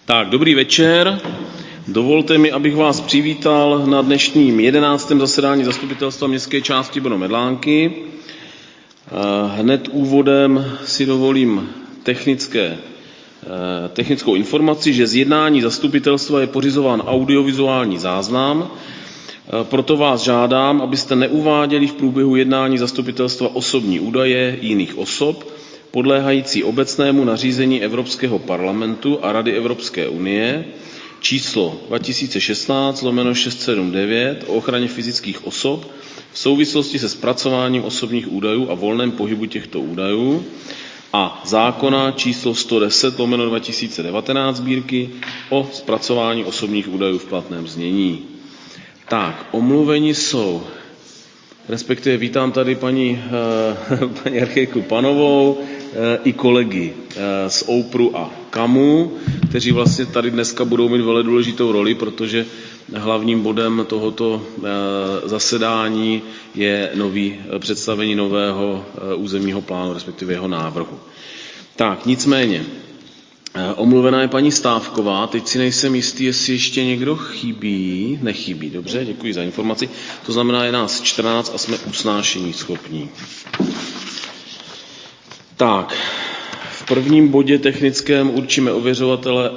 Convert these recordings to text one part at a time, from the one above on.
Tak, dobrý večer. Dovolte mi, abych vás přivítal na dnešním 11. zasedání Zastupitelstva městské části Brno-Medlánky. Hned úvodem si dovolím technickou informaci, že z jednání zastupitelstva je pořizován audiovizuální záznam. Proto vás žádám, abyste neuváděli v průběhu jednání zastupitelstva osobní údaje jiných osob, podléhající obecnému nařízení Evropského parlamentu a Rady Evropské unie číslo 2016/679 o ochraně fyzických osob v souvislosti se zpracováním osobních údajů a volném pohybu těchto údajů a zákona číslo 110/2019 Sbírky o zpracování osobních údajů v platném znění. Tak, omluveni jsou, respektive vítám tady paní architektu Panovou i kolegy z OUPRu a KAMu, kteří vlastně tady dneska budou mít velmi důležitou roli, protože hlavním bodem tohoto zasedání je představení nového územního plánu, respektive jeho návrhu. Tak, nicméně, omluvená je paní Stávková, teď si nejsem jistý, jestli ještě někdo chybí. Nechybí, dobře, děkuji za informaci. To znamená, je nás 14 a jsme usnášení schopní. Tak, v prvním bodě technickém určíme ověřovatele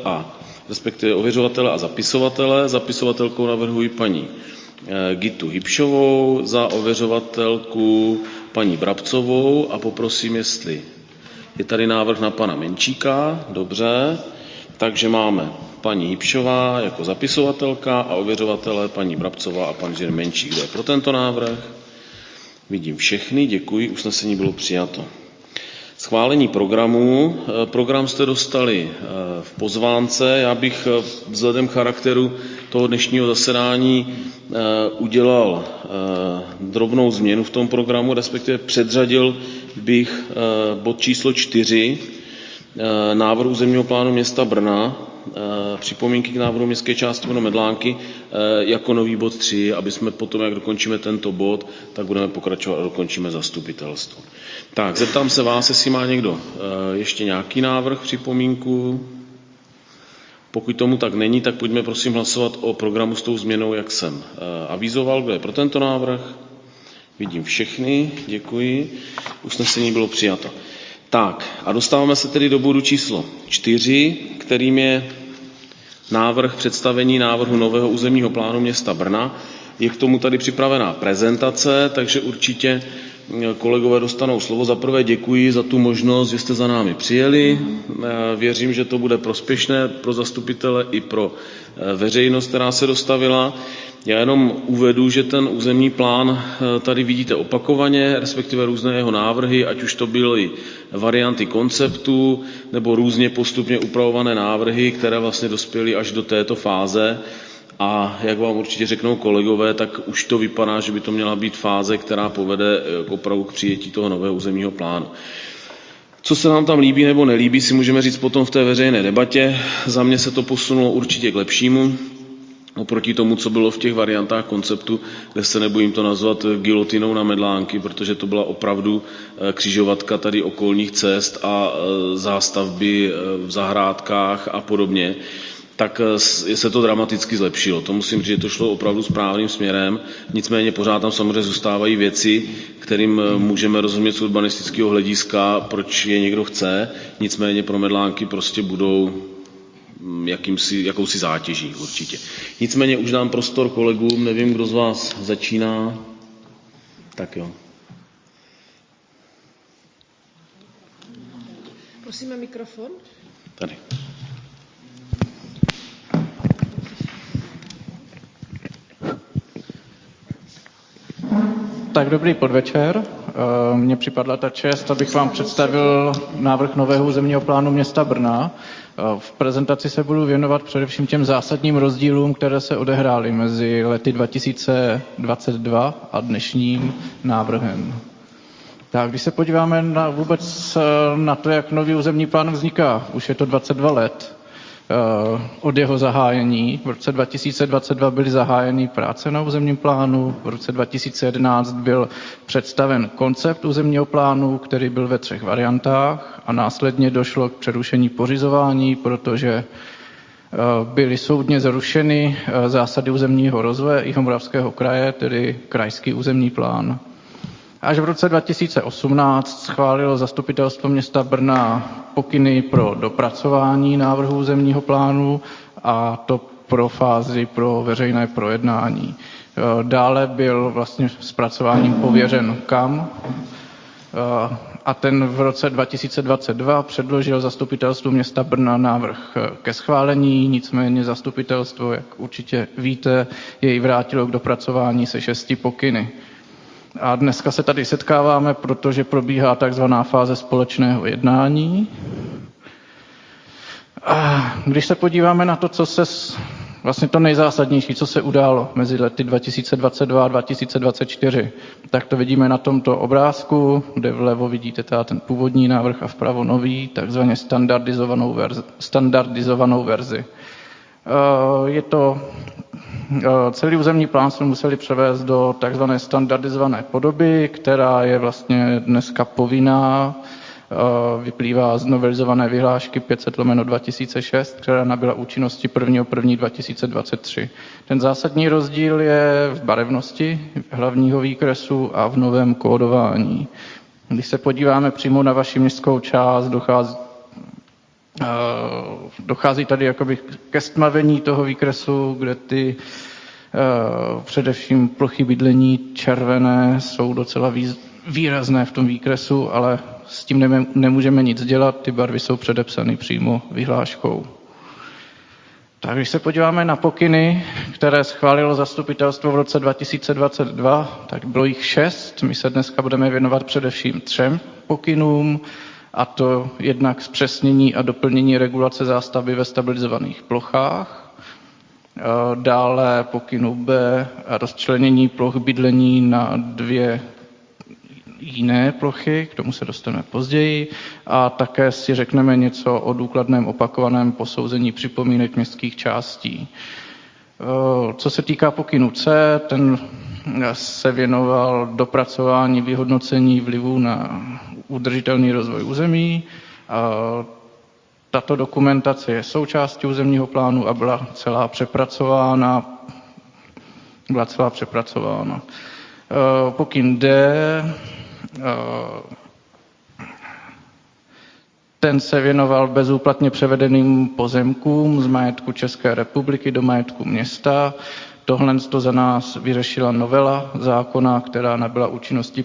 a zapisovatele. Zapisovatelkou navrhuji paní Gitu Hybšovou, za ověřovatelku paní Brabcovou a poprosím, jestli je tady návrh na pana Menčíka. Dobře, takže máme paní Hybšová jako zapisovatelka a ověřovatele paní Brabcová a pan Žir Menčík. Kdo je pro tento návrh? Vidím všechny, děkuji, usnesení bylo přijato. Schválení programu. Program jste dostali v pozvánce. Já bych vzhledem k charakteru toho dnešního zasedání udělal drobnou změnu v tom programu, respektive předřadil bych bod číslo 4 návrhu územního plánu města Brna, připomínky k návrhu městské části Brno-Medlánky jako nový bod 3, aby jsme potom, jak dokončíme tento bod, tak budeme pokračovat a dokončíme zastupitelstvo. Tak, zeptám se vás, jestli má někdo ještě nějaký návrh, připomínku. Pokud tomu tak není, tak pojďme prosím hlasovat o programu s tou změnou, jak jsem avizoval. Kdo je pro tento návrh? Vidím všechny, děkuji. Usnesení bylo přijato. Tak, a dostáváme se tedy do bodu číslo 4, kterým je návrh představení návrhu nového územního plánu města Brna. Je k tomu tady připravená prezentace, takže určitě kolegové dostanou slovo. Za prvé děkuji za tu možnost, že jste za námi přijeli. Věřím, že to bude prospěšné pro zastupitele i pro veřejnost, která se dostavila. Já jenom uvedu, že ten územní plán tady vidíte opakovaně, respektive různé jeho návrhy, ať už to byly varianty konceptu nebo různě postupně upravované návrhy, které vlastně dospěly až do této fáze. A jak vám určitě řeknou kolegové, tak už to vypadá, že by to měla být fáze, která povede opravdu k přijetí toho nového územního plánu. Co se nám tam líbí nebo nelíbí, si můžeme říct potom v té veřejné debatě. Za mě se to posunulo určitě k lepšímu, oproti tomu, co bylo v těch variantách konceptu, kde se nebojím to nazvat gilotinou na Medlánky, protože to byla opravdu křižovatka tady okolních cest a zástavby v zahrádkách a podobně, tak se to dramaticky zlepšilo. To musím říct, že to šlo opravdu správným směrem, nicméně pořád tam samozřejmě zůstávají věci, kterým můžeme rozumět z urbanistického hlediska, proč je někdo chce, nicméně pro Medlánky prostě budou jakousi zátěží určitě. Nicméně už dám prostor kolegům, nevím, kdo z vás začíná. Tak jo. Prosíme mikrofon. Tady. Tak dobrý podvečer. Mně připadla ta čest, abych vám představil návrh nového územního plánu města Brna. V prezentaci se budu věnovat především těm zásadním rozdílům, které se odehrály mezi lety 2022 a dnešním návrhem. Tak, když se podíváme vůbec na to, jak nový územní plán vzniká, už je to 22 let od jeho zahájení. V roce 2022 byly zahájeny práce na územním plánu, v roce 2011 byl představen koncept územního plánu, který byl ve 3 variantách a následně došlo k přerušení pořizování, protože byly soudně zrušeny zásady územního rozvoje Jihomoravského kraje, tedy krajský územní plán. Až v roce 2018 schválilo zastupitelstvo města Brna pokyny pro dopracování návrhu územního plánu a to pro fázi pro veřejné projednání. Dále byl vlastně zpracováním pověřen KAM a ten v roce 2022 předložil zastupitelstvu města Brna návrh ke schválení, nicméně zastupitelstvo, jak určitě víte, jej vrátilo k dopracování se 6 pokyny. A dneska se tady setkáváme, protože probíhá takzvaná fáze společného jednání. A když se podíváme na to, vlastně to nejzásadnější, co se událo mezi lety 2022 a 2024, tak to vidíme na tomto obrázku, kde vlevo vidíte ten původní návrh a vpravo nový, takzvaně standardizovanou verzi. Je to celý územní plán jsme museli převést do takzvané standardizované podoby, která je vlastně dneska povinná, vyplývá z novelizované vyhlášky 500/2006, která nabyla účinnosti 1.1.2023. Ten zásadní rozdíl je v barevnosti hlavního výkresu a v novém kódování. Když se podíváme přímo na vaši městskou část, dochází tady jakoby ke stmavení toho výkresu, kde ty především plochy bydlení červené jsou docela výrazné v tom výkresu, ale s tím nemůžeme nic dělat, ty barvy jsou předepsány přímo vyhláškou. Tak když se podíváme na pokyny, které schválilo zastupitelstvo v roce 2022, tak bylo jich 6. My se dneska budeme věnovat především 3 pokynům, a to jednak zpřesnění a doplnění regulace zástavby ve stabilizovaných plochách, dále pokynu B rozčlenění ploch bydlení na 2 jiné plochy, k tomu se dostaneme později, a také si řekneme něco o důkladném opakovaném posouzení připomínek městských částí. Co se týká pokynu C, ten se věnoval dopracování vyhodnocení vlivu na udržitelný rozvoj území. Tato dokumentace je součástí územního plánu a byla celá přepracována. Pokyn D, ten se věnoval bezúplatně převedeným pozemkům z majetku České republiky do majetku města. Tohle to za nás vyřešila novela zákona, která nabyla účinnosti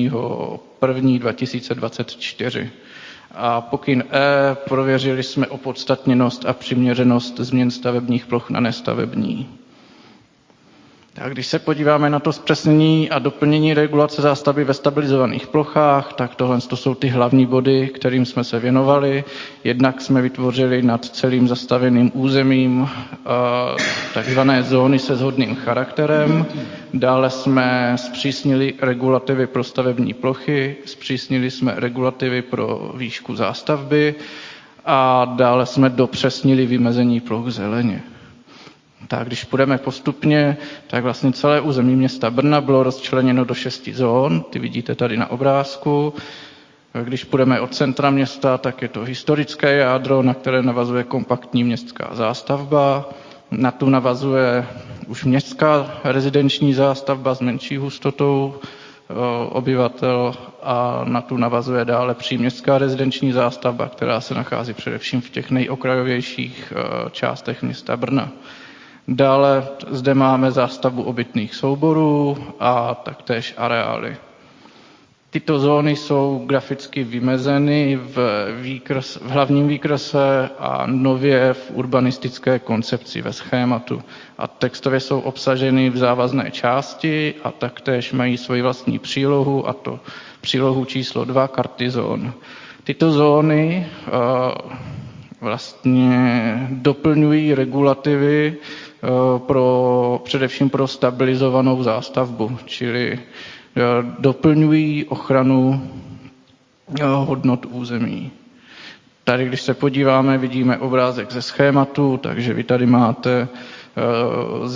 1.1.2024. A pokyn E, prověřili jsme opodstatněnost a přiměřenost změn stavebních ploch na nestavební. Tak když se podíváme na to zpřesnění a doplnění regulace zástavby ve stabilizovaných plochách, tak tohle to jsou ty hlavní body, kterým jsme se věnovali. Jednak jsme vytvořili nad celým zastavěným územím takzvané zóny se shodným charakterem. Dále jsme zpřísnili regulativy pro stavební plochy, zpřísnili jsme regulativy pro výšku zástavby a dále jsme dopřesnili vymezení ploch zeleně. Tak když půjdeme postupně, tak vlastně celé území města Brna bylo rozčleněno do 6 zón, ty vidíte tady na obrázku. Když půjdeme od centra města, tak je to historické jádro, na které navazuje kompaktní městská zástavba. Na tu navazuje už městská rezidenční zástavba s menší hustotou obyvatel a na tu navazuje dále příměstská rezidenční zástavba, která se nachází především v těch nejokrajovějších částech města Brna. Dále zde máme zástavbu obytných souborů a taktéž areály. Tyto zóny jsou graficky vymezeny v hlavním výkrese a nově v urbanistické koncepci ve schématu. A textově jsou obsaženy v závazné části a taktéž mají svoji vlastní přílohu, a to přílohu číslo 2 karty zón. Tyto zóny vlastně doplňují regulativy především pro stabilizovanou zástavbu, čili doplňují ochranu hodnot území. Tady, když se podíváme, vidíme obrázek ze schématu, takže vy tady máte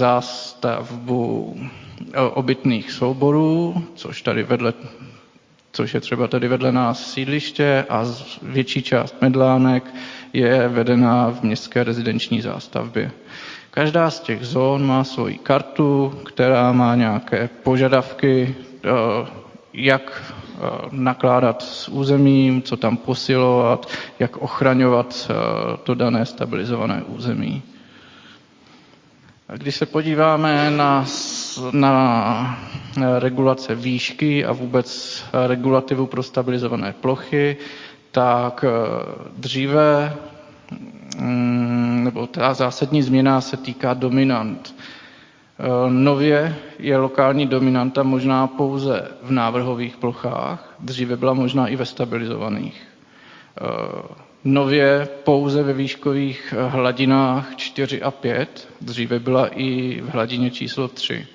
zástavbu obytných souborů, což tady vedle což je třeba tady vedle nás sídliště, a větší část Medlánek je vedená v městské rezidenční zástavbě. Každá z těch zón má svoji kartu, která má nějaké požadavky, jak nakládat s územím, co tam posilovat, jak ochraňovat to dané stabilizované území. Když se podíváme na regulace výšky a vůbec regulativu pro stabilizované plochy, tak dříve, nebo ta zásadní změna se týká dominant. Nově je lokální dominanta možná pouze v návrhových plochách, dříve byla možná i ve stabilizovaných. Nově pouze ve výškových hladinách 4 a 5, dříve byla i v hladině číslo 3.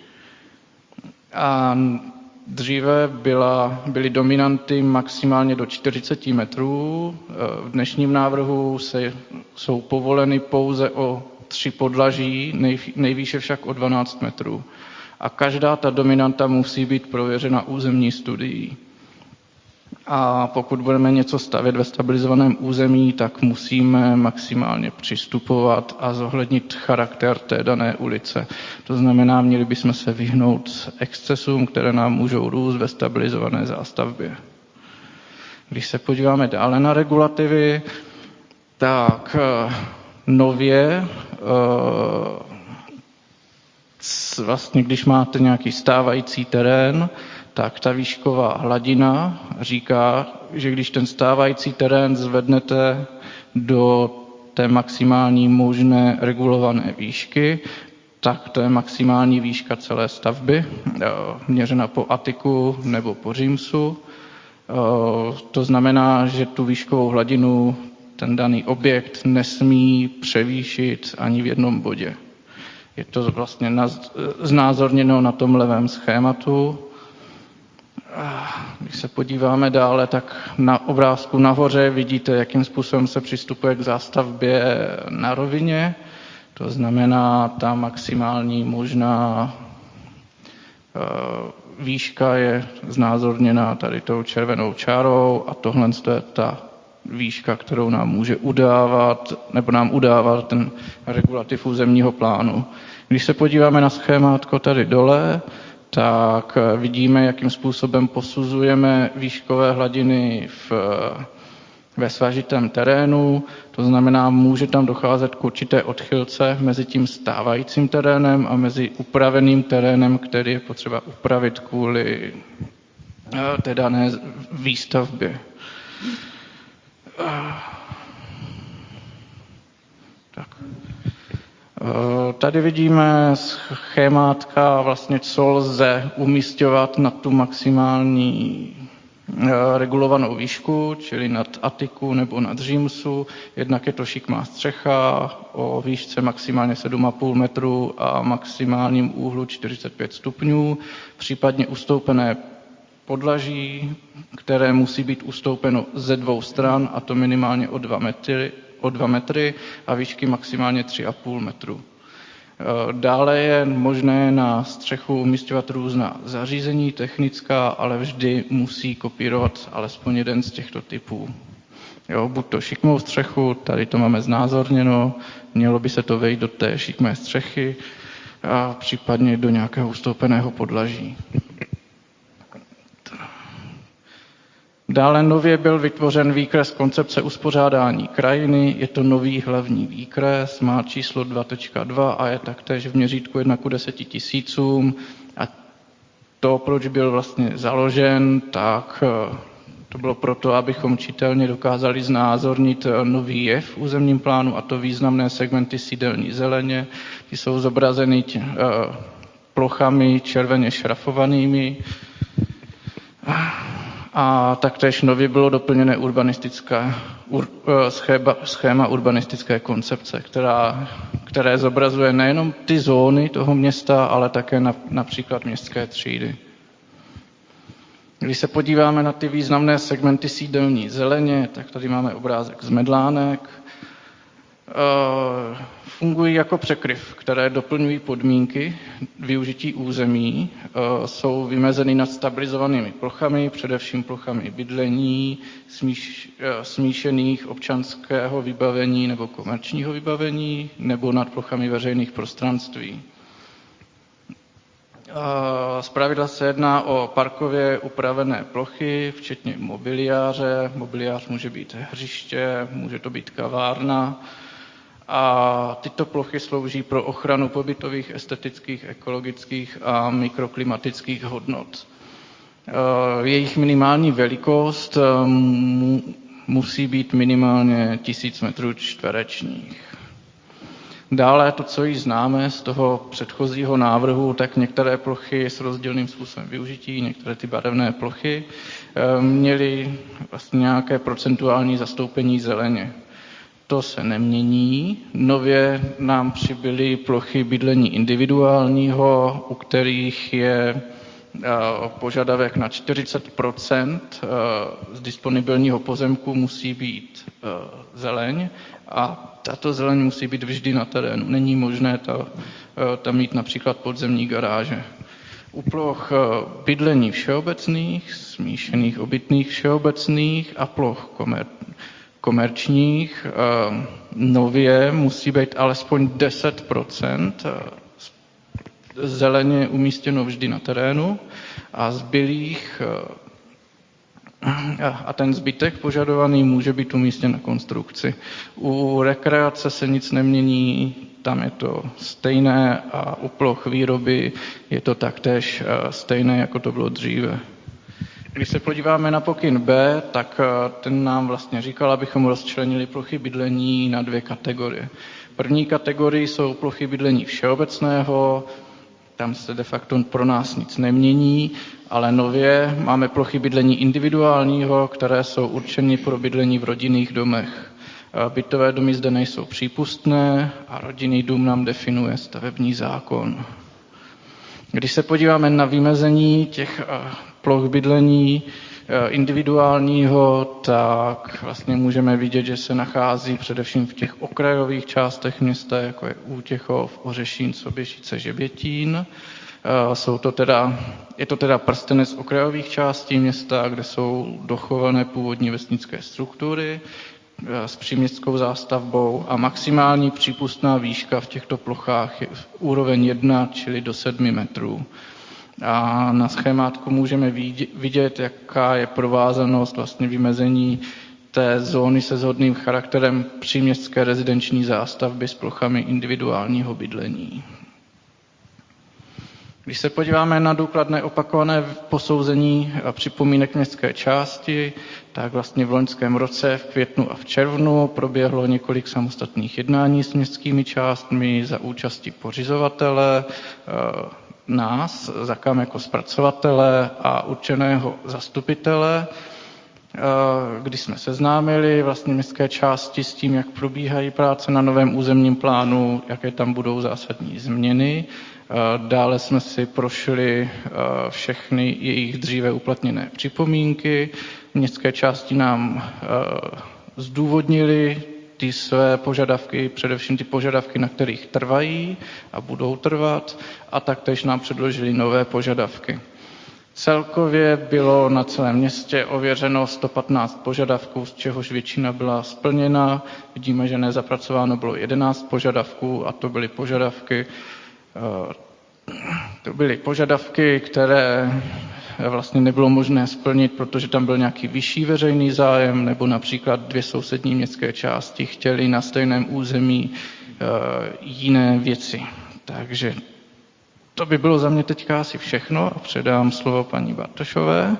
A dříve byly dominanty maximálně do 40 metrů, v dnešním návrhu jsou povoleny pouze o 3 podlaží, nejvýše však o 12 metrů. A každá ta dominanta musí být prověřena územní studií. A pokud budeme něco stavět ve stabilizovaném území, tak musíme maximálně přistupovat a zohlednit charakter té dané ulice. To znamená, měli bychom se vyhnout excesům, které nám můžou růst ve stabilizované zástavbě. Když se podíváme dále na regulativy, tak nově vlastně, když máte nějaký stávající terén, tak ta výšková hladina říká, že když ten stávající terén zvednete do té maximální možné regulované výšky, tak to je maximální výška celé stavby, měřena po Atiku nebo po Římsu. To znamená, že tu výškovou hladinu ten daný objekt nesmí převýšit ani v jednom bodě. Je to vlastně znázorněno na tom levém schématu. Když se podíváme dále, tak na obrázku nahoře vidíte, jakým způsobem se přistupuje k zástavbě na rovině. To znamená, ta maximální možná výška je znázorněna tady tou červenou čárou a tohle je ta výška, kterou nám může udávat, nebo nám udává ten regulativ územního plánu. Když se podíváme na schémátko tady dole, tak vidíme, jakým způsobem posuzujeme výškové hladiny ve svažitém terénu. To znamená, může tam docházet k určité odchylce mezi tím stávajícím terénem a mezi upraveným terénem, který je potřeba upravit kvůli té dané výstavbě. Tak. Tady vidíme schémátka, vlastně, co lze umisťovat na tu maximální regulovanou výšku, čili nad Atiku nebo nad Římsu. Jednak je to šikmá střecha o výšce maximálně 7,5 metru a maximálním úhlu 45 stupňů, případně ustoupené podlaží, které musí být ustoupeno ze 2 stran, a to minimálně o 2 metry a výšky maximálně 3,5 metru. Dále je možné na střechu umisťovat různá zařízení technická, ale vždy musí kopírovat alespoň jeden z těchto typů. Buď to šikmou střechu, tady to máme znázorněno, mělo by se to vejít do té šikmé střechy a případně do nějakého ustoupeného podlaží. Dále nově byl vytvořen výkres koncepce uspořádání krajiny. Je to nový hlavní výkres, má číslo 2.2 a je taktéž v měřítku 1:10 000. A to, proč byl vlastně založen, tak to bylo proto, abychom čitelně dokázali znázornit nový jev v územním plánu, a to významné segmenty sídelní zeleně. Ty jsou zobrazeny plochami červeně šrafovanými. A taktéž nově bylo doplněné schéma urbanistické koncepce, které zobrazuje nejenom ty zóny toho města, ale také například městské třídy. Když se podíváme na ty významné segmenty sídelní zeleně, tak tady máme obrázek z Medlánek. Fungují jako překryv, které doplňují podmínky využití území, jsou vymezeny nad stabilizovanými plochami, především plochami bydlení, smíšených občanského vybavení nebo komerčního vybavení, nebo nad plochami veřejných prostranství. Zpravidla se jedná o parkově upravené plochy, včetně mobiliáře. Mobiliář může být hřiště, může to být kavárna. A tyto plochy slouží pro ochranu pobytových, estetických, ekologických a mikroklimatických hodnot. Jejich minimální velikost musí být minimálně 1000 metrů čtverečních. Dále to, co již známe z toho předchozího návrhu, tak některé plochy s rozdílným způsobem využití, některé ty barevné plochy, měly vlastně nějaké procentuální zastoupení zeleně. To se nemění. Nově nám přibyly plochy bydlení individuálního, u kterých je požadavek na 40% z disponibilního pozemku musí být zeleň a tato zeleň musí být vždy na terénu. Není možné tam mít například podzemní garáže. U ploch bydlení všeobecných, smíšených obytných všeobecných a ploch komerčních nově musí být alespoň 10% zeleně umístěno vždy na terénu a zbylých a ten zbytek požadovaný může být umístěn na konstrukci. U rekreace se nic nemění, tam je to stejné a u ploch výroby je to taktéž stejné, jako to bylo dříve. Když se podíváme na pokyn B, tak ten nám vlastně říkal, abychom rozčlenili plochy bydlení na 2 kategorie. První kategorii jsou plochy bydlení všeobecného, tam se de facto pro nás nic nemění, ale nově máme plochy bydlení individuálního, které jsou určeny pro bydlení v rodinných domech. Bytové domy zde nejsou přípustné a rodinný dům nám definuje stavební zákon. Když se podíváme na vymezení těch ploch bydlení individuálního, tak vlastně můžeme vidět, že se nachází především v těch okrajových částech města, jako je Útěchov, Ořešín, Soběšice, Žebětín. Je to teda prstenec okrajových částí města, kde jsou dochované původní vesnické struktury s příměstskou zástavbou a maximální přípustná výška v těchto plochách je úroveň 1, čili do 7 metrů. A na schémátku můžeme vidět, jaká je provázanost vlastně vymezení té zóny se shodným charakterem příměstské rezidenční zástavby s plochami individuálního bydlení. Když se podíváme na důkladné opakované posouzení připomínek městské části, tak vlastně v loňském roce v květnu a v červnu proběhlo několik samostatných jednání s městskými částmi za účasti pořizovatele, nás, ZAKAM jako zpracovatele a určeného zastupitele, kdy jsme seznámili vlastně městské části s tím, jak probíhají práce na novém územním plánu, jaké tam budou zásadní změny. Dále jsme si prošli všechny jejich dříve uplatněné připomínky. Městské části nám zdůvodnili ty své požadavky, především ty požadavky, na kterých trvají a budou trvat, a taktéž nám předložili nové požadavky. Celkově bylo na celém městě ověřeno 115 požadavků, z čehož většina byla splněna. Vidíme, že nezapracováno bylo 11 požadavků a to byly požadavky, které vlastně nebylo možné splnit, protože tam byl nějaký vyšší veřejný zájem, nebo například 2 sousední městské části chtěly na stejném území jiné věci. Takže to by bylo za mě teďka asi všechno a předám slovo paní Bartošové.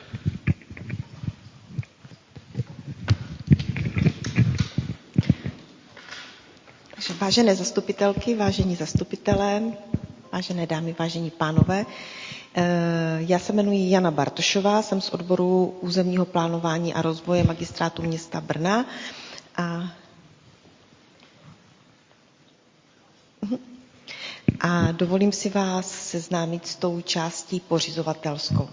Vážené zastupitelky, vážení zastupitelé, vážené dámy, vážení pánové, já se jmenuji Jana Bartošová, jsem z odboru územního plánování a rozvoje Magistrátu města Brna a dovolím si vás seznámit s tou částí pořizovatelskou.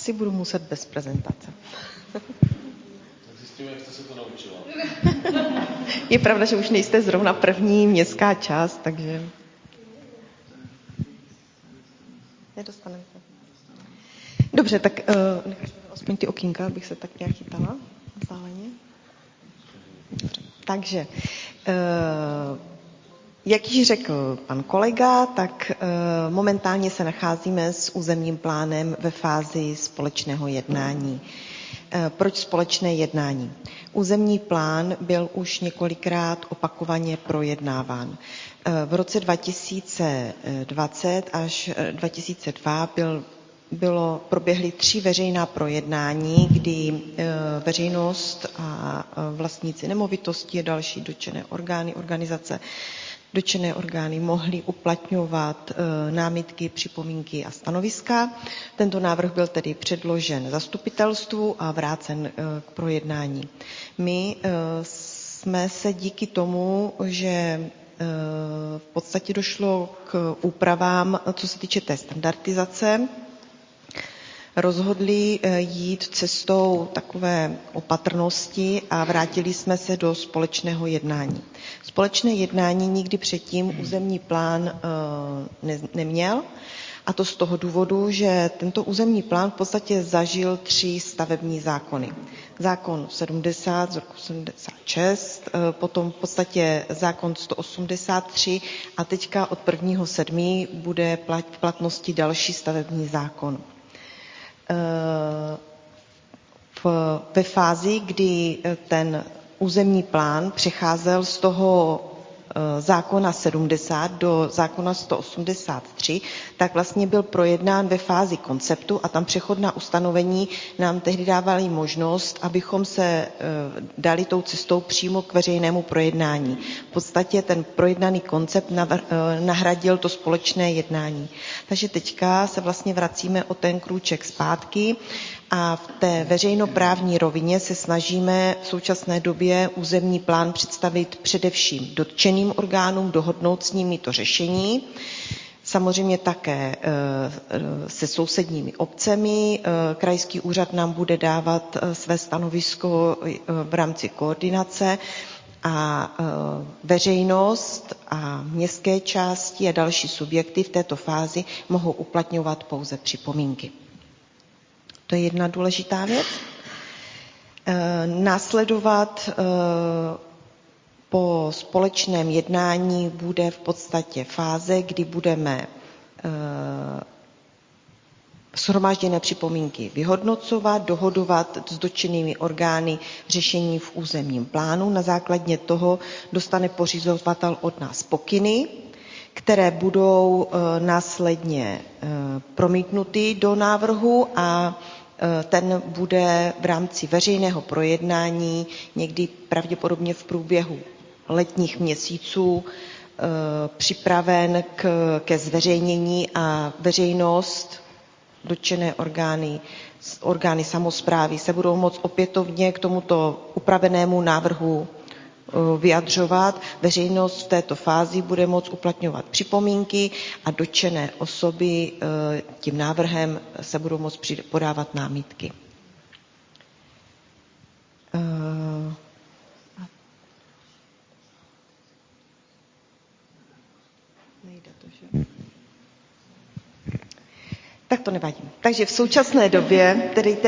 Asi budu muset bez prezentace. Tak zjistíme, jak jste se to naučila. Je pravda, že už nejste zrovna první městská část, takže nedostaneme se. Dobře, tak aspoň ty okýnka, abych se tak nějak chytala vzdáleně. Takže, jak již řekl pan kolega, tak momentálně se nacházíme s územním plánem ve fázi společného jednání. Proč společné jednání? Územní plán byl už několikrát opakovaně projednáván. V roce 2020 až 2002 proběhly 3 veřejná projednání, kdy veřejnost a vlastníci nemovitosti a další dotčené orgány, organizace, dotčené orgány mohly uplatňovat námitky, připomínky a stanoviska. Tento návrh byl tedy předložen zastupitelstvu a vrácen k projednání. My jsme se díky tomu, že v podstatě došlo k úpravám, co se týče té standardizace, rozhodli jít cestou takové opatrnosti a vrátili jsme se do společného jednání. Společné jednání nikdy předtím územní plán neměl, a to z toho důvodu, že tento územní plán v podstatě zažil 3 stavební zákony. Zákon 70 z roku 76, potom v podstatě zákon 183 a teďka od 1.7. bude v platnosti další stavební zákon. Ve fázi, kdy ten územní plán přecházel z toho zákona 70 do zákona 183, tak vlastně byl projednán ve fázi konceptu a tam přechodná ustanovení nám tehdy dávaly možnost, abychom se dali tou cestou přímo k veřejnému projednání. V podstatě ten projednaný koncept nahradil to společné jednání. Takže teďka se vlastně vracíme o ten krůček zpátky a v té veřejnoprávní rovině se snažíme v současné době územní plán představit především dotčeným orgánům, dohodnout s nimi to řešení, samozřejmě také se sousedními obcemi. Krajský úřad nám bude dávat své stanovisko v rámci koordinace a veřejnost a městské části a další subjekty v této fázi mohou uplatňovat pouze připomínky. To je jedna důležitá věc. Následovat po společném jednání bude v podstatě fáze, kdy budeme shromážděné připomínky vyhodnocovat, dohodovat s dotčenými orgány řešení v územním plánu. Na základě toho dostane pořizovatel od nás pokyny, které budou následně promítnuty do návrhu a ten bude v rámci veřejného projednání někdy pravděpodobně v průběhu letních měsíců připraven ke zveřejnění a veřejnost, dotčené orgány samosprávy se budou moct opětovně k tomuto upravenému návrhu vyjadřovat. Veřejnost v této fázi bude moct uplatňovat připomínky a dotčené osoby tím návrhem se budou moct podávat námitky. Nejde to, že? Tak to nevadí. Takže v současné době, tedy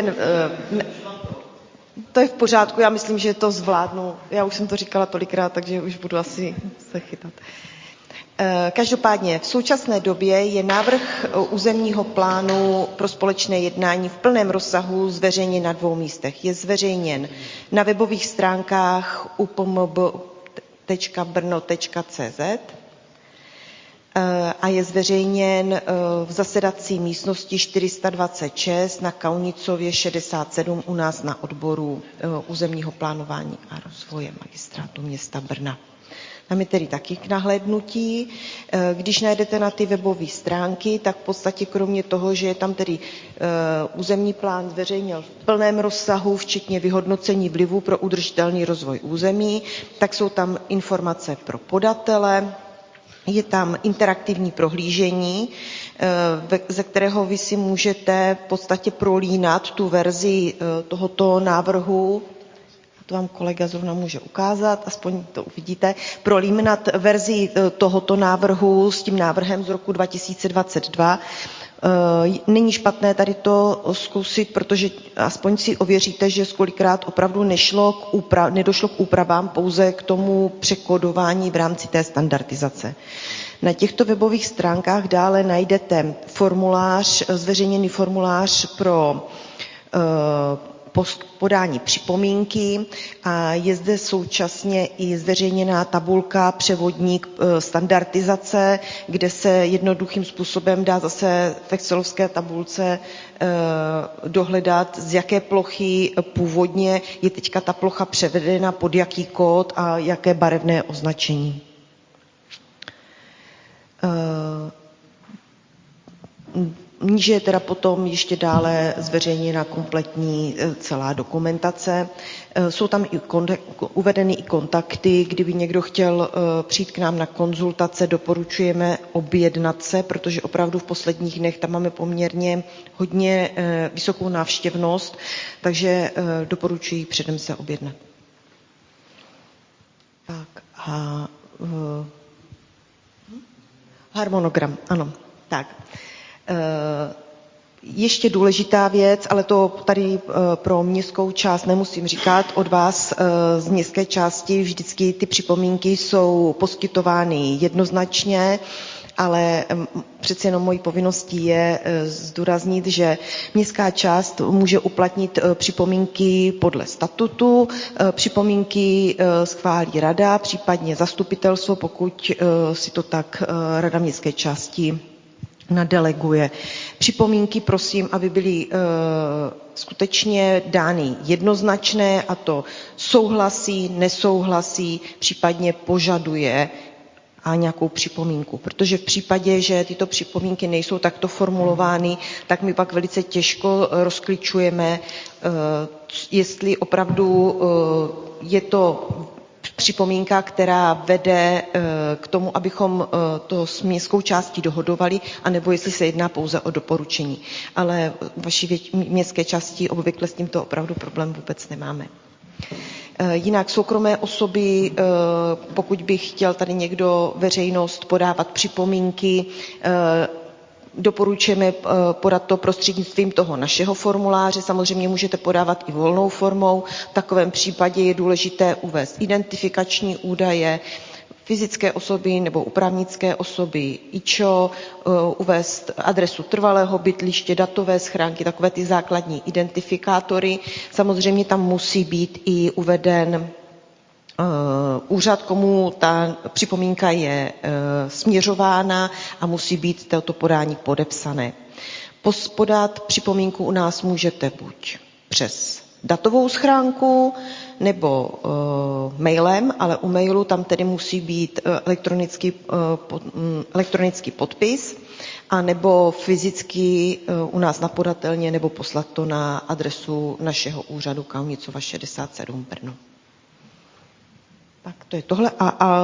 to je v pořádku, já myslím, že to zvládnu. Já už jsem to říkala tolikrát, takže už budu asi se chytat. Každopádně v současné době je návrh územního plánu pro společné jednání v plném rozsahu zveřejněn na 2 místech. Je zveřejněn na webových stránkách upmb.brno.cz a je zveřejněn v zasedací místnosti 426 na Kaunicově 67 u nás na odboru územního plánování a rozvoje magistrátu města Brna. Tam je tedy taky k nahlédnutí. Když najdete na ty webové stránky, tak v podstatě kromě toho, že je tam tedy územní plán zveřejněn v plném rozsahu, včetně vyhodnocení vlivu pro udržitelný rozvoj území, tak jsou tam informace pro podatele, je tam interaktivní prohlížení, ze kterého vy si můžete v podstatě prolínat tu verzi tohoto návrhu. To vám kolega zrovna může ukázat, aspoň to uvidíte. Prolínat verzi tohoto návrhu s tím návrhem z roku 2022. Není špatné tady to zkusit, protože aspoň si ověříte, že kolikrát opravdu nedošlo k úpravám, pouze k tomu překodování v rámci té standardizace. Na těchto webových stránkách dále najdete zveřejněný formulář pro podání připomínky a je zde současně i zveřejněná tabulka převodník standardizace, kde se jednoduchým způsobem dá zase v excelovské tabulce dohledat, z jaké plochy původně je teďka ta plocha převedena, pod jaký kód a jaké barevné označení. Níže je teda potom ještě dále zveřejněna kompletní celá dokumentace. Jsou tam i uvedeny i kontakty, kdyby někdo chtěl přijít k nám na konzultace, doporučujeme objednat se, protože opravdu v posledních dnech tam máme poměrně hodně vysokou návštěvnost, takže doporučuji předem se objednat. Tak a harmonogram, ano, tak. Ještě důležitá věc, ale to tady pro městskou část nemusím říkat, od vás z městské části vždycky ty připomínky jsou poskytovány jednoznačně, ale přece jenom mojí povinností je zdůraznit, že městská část může uplatnit připomínky podle statutu, připomínky schválí rada, případně zastupitelstvo, pokud si to tak rada městské části nadeleguje. Připomínky prosím, aby byly skutečně dány jednoznačné, a to souhlasí, nesouhlasí, případně požaduje a nějakou připomínku. Protože v případě, že tyto připomínky nejsou takto formulovány, tak my pak velice těžko rozklíčujeme, jestli opravdu je to připomínka, která vede k tomu, abychom to s městskou částí dohodovali, anebo jestli se jedná pouze o doporučení. Ale vaší městské části obvykle s tímto opravdu problém vůbec nemáme. Jinak soukromé osoby, pokud by chtěl tady někdo veřejnost podávat připomínky, doporučujeme podat to prostřednictvím toho našeho formuláře. Samozřejmě můžete podávat i volnou formou. V takovém případě je důležité uvést identifikační údaje, fyzické osoby nebo u právnické osoby IČO, uvést adresu trvalého bydliště, datové schránky, takové ty základní identifikátory. Samozřejmě tam musí být i uveden úřad, komu ta připomínka je směřována a musí být toto podání podepsané. Podat připomínku u nás můžete buď přes datovou schránku nebo mailem, ale u mailu tam tedy musí být elektronický podpis, a nebo fyzicky u nás na podatelně, nebo poslat to na adresu našeho úřadu Kalnicova 67 Brno. Tak to je tohle. A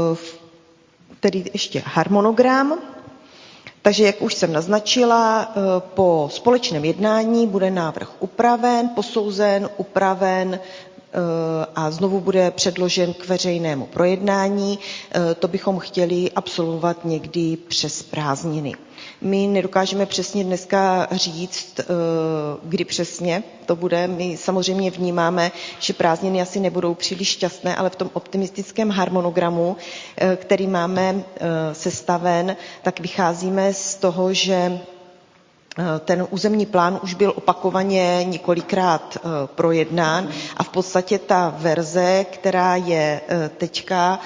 tedy ještě harmonogram. Takže, jak už jsem naznačila, po společném jednání bude návrh upraven, posouzen, upraven a znovu bude předložen k veřejnému projednání. To bychom chtěli absolvovat někdy přes prázdniny. My nedokážeme přesně dneska říct, kdy přesně to bude. My samozřejmě vnímáme, že prázdniny asi nebudou příliš šťastné, ale v tom optimistickém harmonogramu, který máme sestaven, tak vycházíme z toho, že ten územní plán už byl opakovaně několikrát projednán a v podstatě ta verze, která je teďka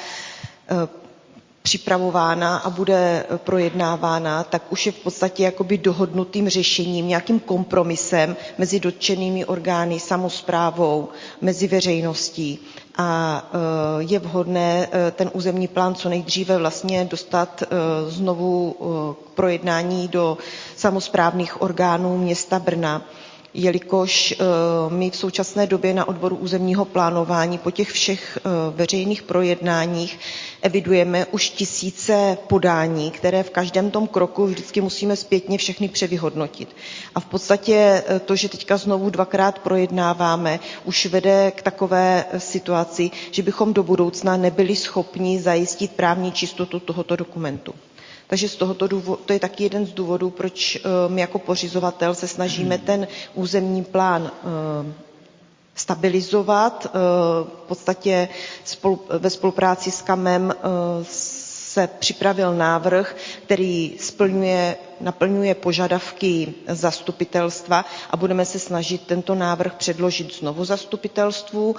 připravována a bude projednávána, tak už je v podstatě jakoby dohodnutým řešením, nějakým kompromisem mezi dotčenými orgány, samosprávou, mezi veřejností. A je vhodné ten územní plán co nejdříve vlastně dostat znovu k projednání do samosprávných orgánů města Brna. jelikož my v současné době na odboru územního plánování po těch všech veřejných projednáních evidujeme už tisíce podání, které v každém tom kroku vždycky musíme zpětně všechny převyhodnotit. A v podstatě to, že teďka znovu dvakrát projednáváme, už vede k takové situaci, že bychom do budoucna nebyli schopni zajistit právní čistotu tohoto dokumentu. Takže z tohoto důvodu, to je taky jeden z důvodů, proč my jako pořizovatel se snažíme ten územní plán stabilizovat. V podstatě ve spolupráci s KAMem se připravil návrh, který naplňuje požadavky zastupitelstva a budeme se snažit tento návrh předložit znovu zastupitelstvu.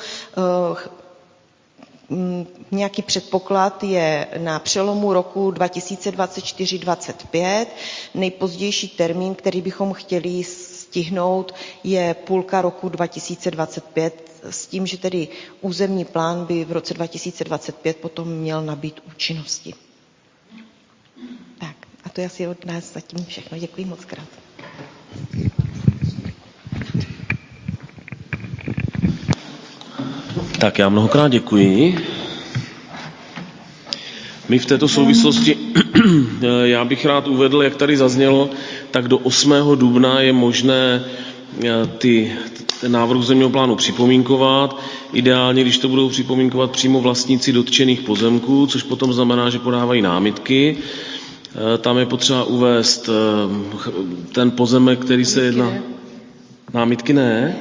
Nějaký předpoklad je na přelomu roku 2024-2025. Nejpozdější termín, který bychom chtěli stihnout, je půlka roku 2025, s tím, že tedy územní plán by v roce 2025 potom měl nabýt účinnosti. Tak, a to je asi od nás zatím všechno. Děkuji moc krát. Tak já mnohokrát děkuji. My v této souvislosti, já bych rád uvedl, jak tady zaznělo, tak do 8. dubna je možné ten návrh územního plánu připomínkovat. Ideálně, když to budou připomínkovat přímo vlastníci dotčených pozemků, což potom znamená, že podávají námitky. Tam je potřeba uvést ten pozemek, který se jedná... Námitky ne?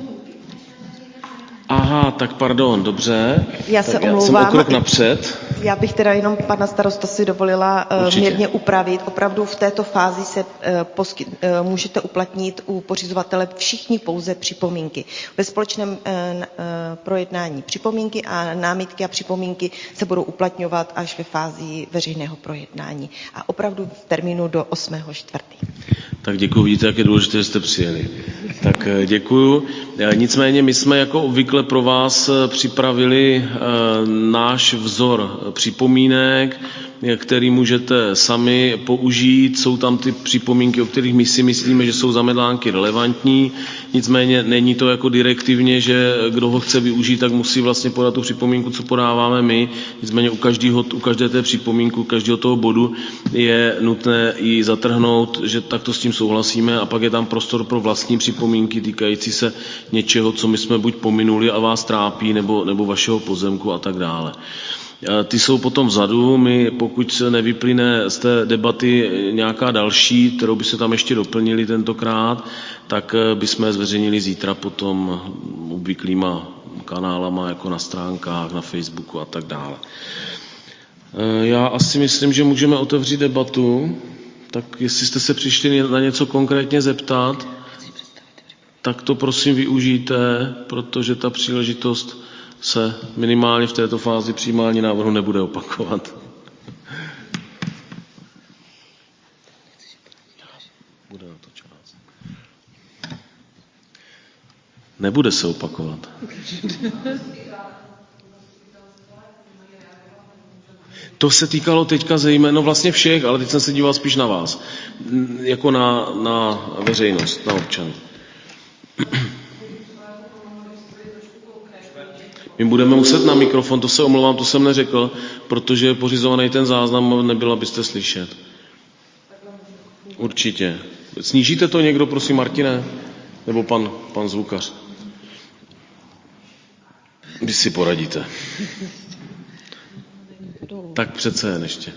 Aha, tak pardon, dobře. Já se omlouvám. Já jsem o krok napřed. Já bych teda jenom pana starosta si dovolila mírně upravit. Opravdu v této fázi se můžete uplatnit u pořizovatele všichni pouze připomínky. Ve společném projednání připomínky a námitky a připomínky se budou uplatňovat až ve fázi veřejného projednání. A opravdu v termínu do 8.4. Tak děkuji, vidíte, jak je důležité, že jste přijeli. Tak děkuju. Nicméně my jsme jako obvykle pro vás připravili náš vzor připomínek, který můžete sami použít. Jsou tam ty připomínky, o kterých my si myslíme, že jsou za Medlánky relevantní. Nicméně není to jako direktivně, že kdo ho chce využít, tak musí vlastně podat tu připomínku, co podáváme my. Nicméně u každé té připomínky, u každého toho bodu je nutné ji zatrhnout, že takto s tím souhlasíme, a pak je tam prostor pro vlastní připomínky týkající se něčeho, co my jsme buď pominuli a vás trápí, nebo vašeho pozemku a tak dále. Ty jsou potom vzadu. My, pokud se nevyplyne z té debaty nějaká další, kterou by se tam ještě doplnili tentokrát, tak bychom je zveřejnili zítra potom obvyklýma kanálama, jako na stránkách, na Facebooku a tak dále. Já asi myslím, že můžeme otevřít debatu. Tak jestli jste se přišli na něco konkrétně zeptat, tak to prosím využijte, protože ta příležitost se minimálně v této fázi přijímání návrhu nebude opakovat. Bude na to čas. Nebude se opakovat. To se týkalo teďka zejména vlastně všech, ale teď jsem se díval spíš na vás, jako na veřejnost, na občany. My budeme muset na mikrofon, to se omlouvám, to jsem neřekl, protože je pořizovaný ten záznam, nebyla byste slyšet. Určitě. Snížíte to někdo, prosím, Martine? Nebo pan zvukař? Když si poradíte. Tak přece jen ještě.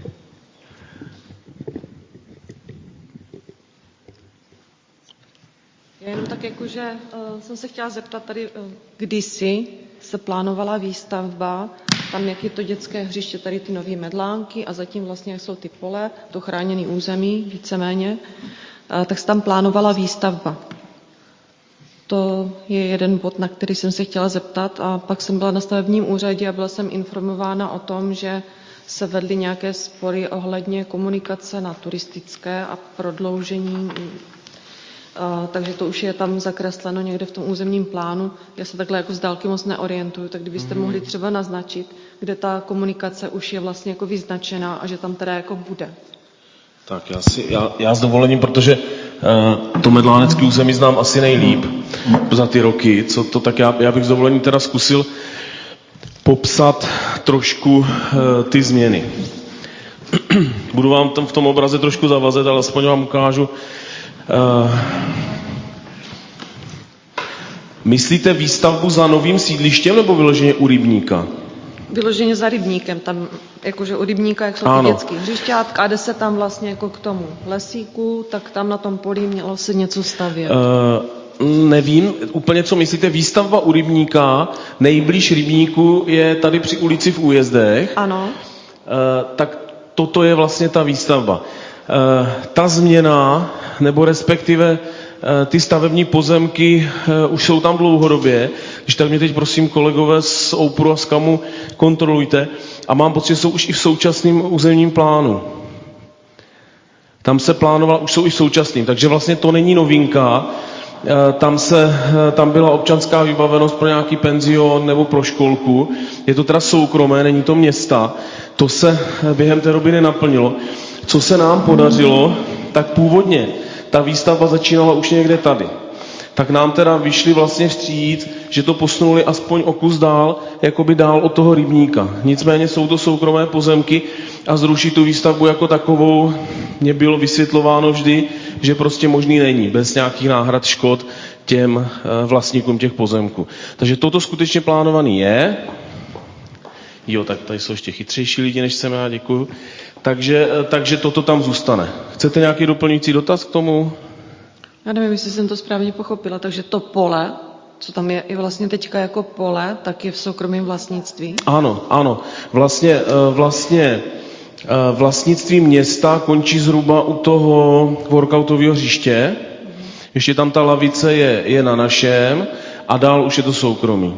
Jenom tak jakože jsem se chtěla zeptat tady, kdysi se plánovala výstavba, tam jak je to dětské hřiště, tady ty nové Medlánky a zatím vlastně jak jsou ty pole, to chráněné území víceméně, tak se tam plánovala výstavba. To je jeden bod, na který jsem se chtěla zeptat, a pak jsem byla na stavebním úřadě a byla jsem informována o tom, že se vedly nějaké spory ohledně komunikace na turistické a prodloužení, takže to už je tam zakresleno někde v tom územním plánu. Já se takhle jako z dálky moc neorientuju, tak kdybyste mohli třeba naznačit, kde ta komunikace už je vlastně jako vyznačená a že tam teda jako bude. Tak já s dovolením, protože to medlánecké území znám asi nejlíp za ty roky, co to tak já bych s dovolením teda zkusil popsat trošku ty změny. Budu vám tam v tom obraze trošku zavazet, ale aspoň vám ukážu. Myslíte výstavbu za novým sídlištěm nebo vyloženě u rybníka? Vyloženě za rybníkem, tam jakože u rybníka, jak jsou ty dětský hřišťátka a jde se tam vlastně jako k tomu lesíku, tak tam na tom polí mělo se něco stavět. Nevím úplně, co myslíte. Výstavba u rybníka, nejblíž rybníku je tady při ulici v Újezdech. Ano. Tak toto je vlastně ta výstavba. Ta změna, nebo respektive ty stavební pozemky už jsou tam dlouhodobě. Když tak mě teď prosím kolegové z OUPRu a z KAMu kontrolujte. A mám pocit, že jsou už i v současném územním plánu. Tam se plánoval, už jsou i v současným. Takže vlastně to není novinka. Tam byla občanská vybavenost pro nějaký penzion nebo pro školku. Je to teda soukromé, není to města. To se během té doby nenaplnilo. Co se nám podařilo, tak původně ta výstavba začínala už někde tady. Tak nám teda vyšli vlastně vstříc, že to posunuli aspoň o kus dál, jakoby dál od toho rybníka. Nicméně jsou to soukromé pozemky a zrušit tu výstavbu jako takovou mě bylo vysvětlováno vždy, že prostě možný není, bez nějakých náhrad škod těm vlastníkům těch pozemků. Takže toto skutečně plánovaný je. Jo, tak tady jsou ještě chytřejší lidi, než jsem já, děkuju. Takže toto tam zůstane. Chcete nějaký doplňující dotaz k tomu? Já nevím, jestli jsem to správně pochopila, takže to pole, co tam je i vlastně teďka jako pole, tak je v soukromém vlastnictví? Ano. Vlastně vlastnictví města končí zhruba u toho workoutového hřiště. Ještě tam ta lavice je na našem a dál už je to soukromí.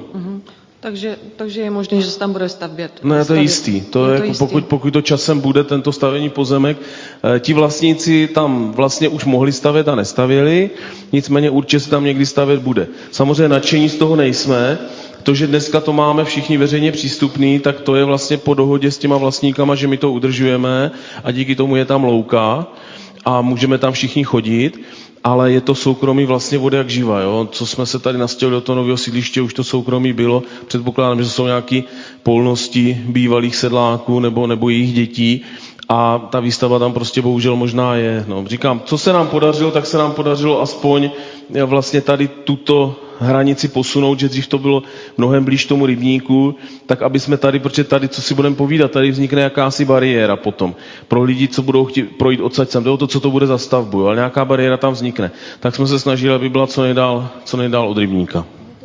Takže je možné, že se tam bude stavět. No, to je jistý. Pokud to časem bude, tento stavěný pozemek, ti vlastníci tam vlastně už mohli stavět a nestavěli, nicméně určitě se tam někdy stavět bude. Samozřejmě nadšení z toho nejsme. To, že dneska to máme všichni veřejně přístupný, tak to je vlastně po dohodě s těma vlastníkama, že my to udržujeme a díky tomu je tam louka a můžeme tam všichni chodit. Ale je to soukromí vlastně vody jak živa. Jo? Co jsme se tady nastěhli do toho nového sídliště, už to soukromí bylo. Předpokládám, že jsou nějaké polnosti bývalých sedláků nebo jejich dětí a ta výstava tam prostě bohužel možná je. No, říkám, co se nám podařilo, tak se nám podařilo aspoň vlastně tady tuto hranici posunout, že dřív to bylo mnohem blíž tomu rybníku, tak aby jsme tady, protože tady, co si budeme povídat, tady vznikne jakási bariéra potom. Pro lidi, co budou chtít projít odsaď sem, co to bude za stavbu, ale nějaká bariéra tam vznikne. Tak jsme se snažili, aby byla co nejdál od rybníka.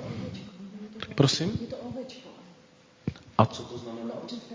Prosím? A co to znamená?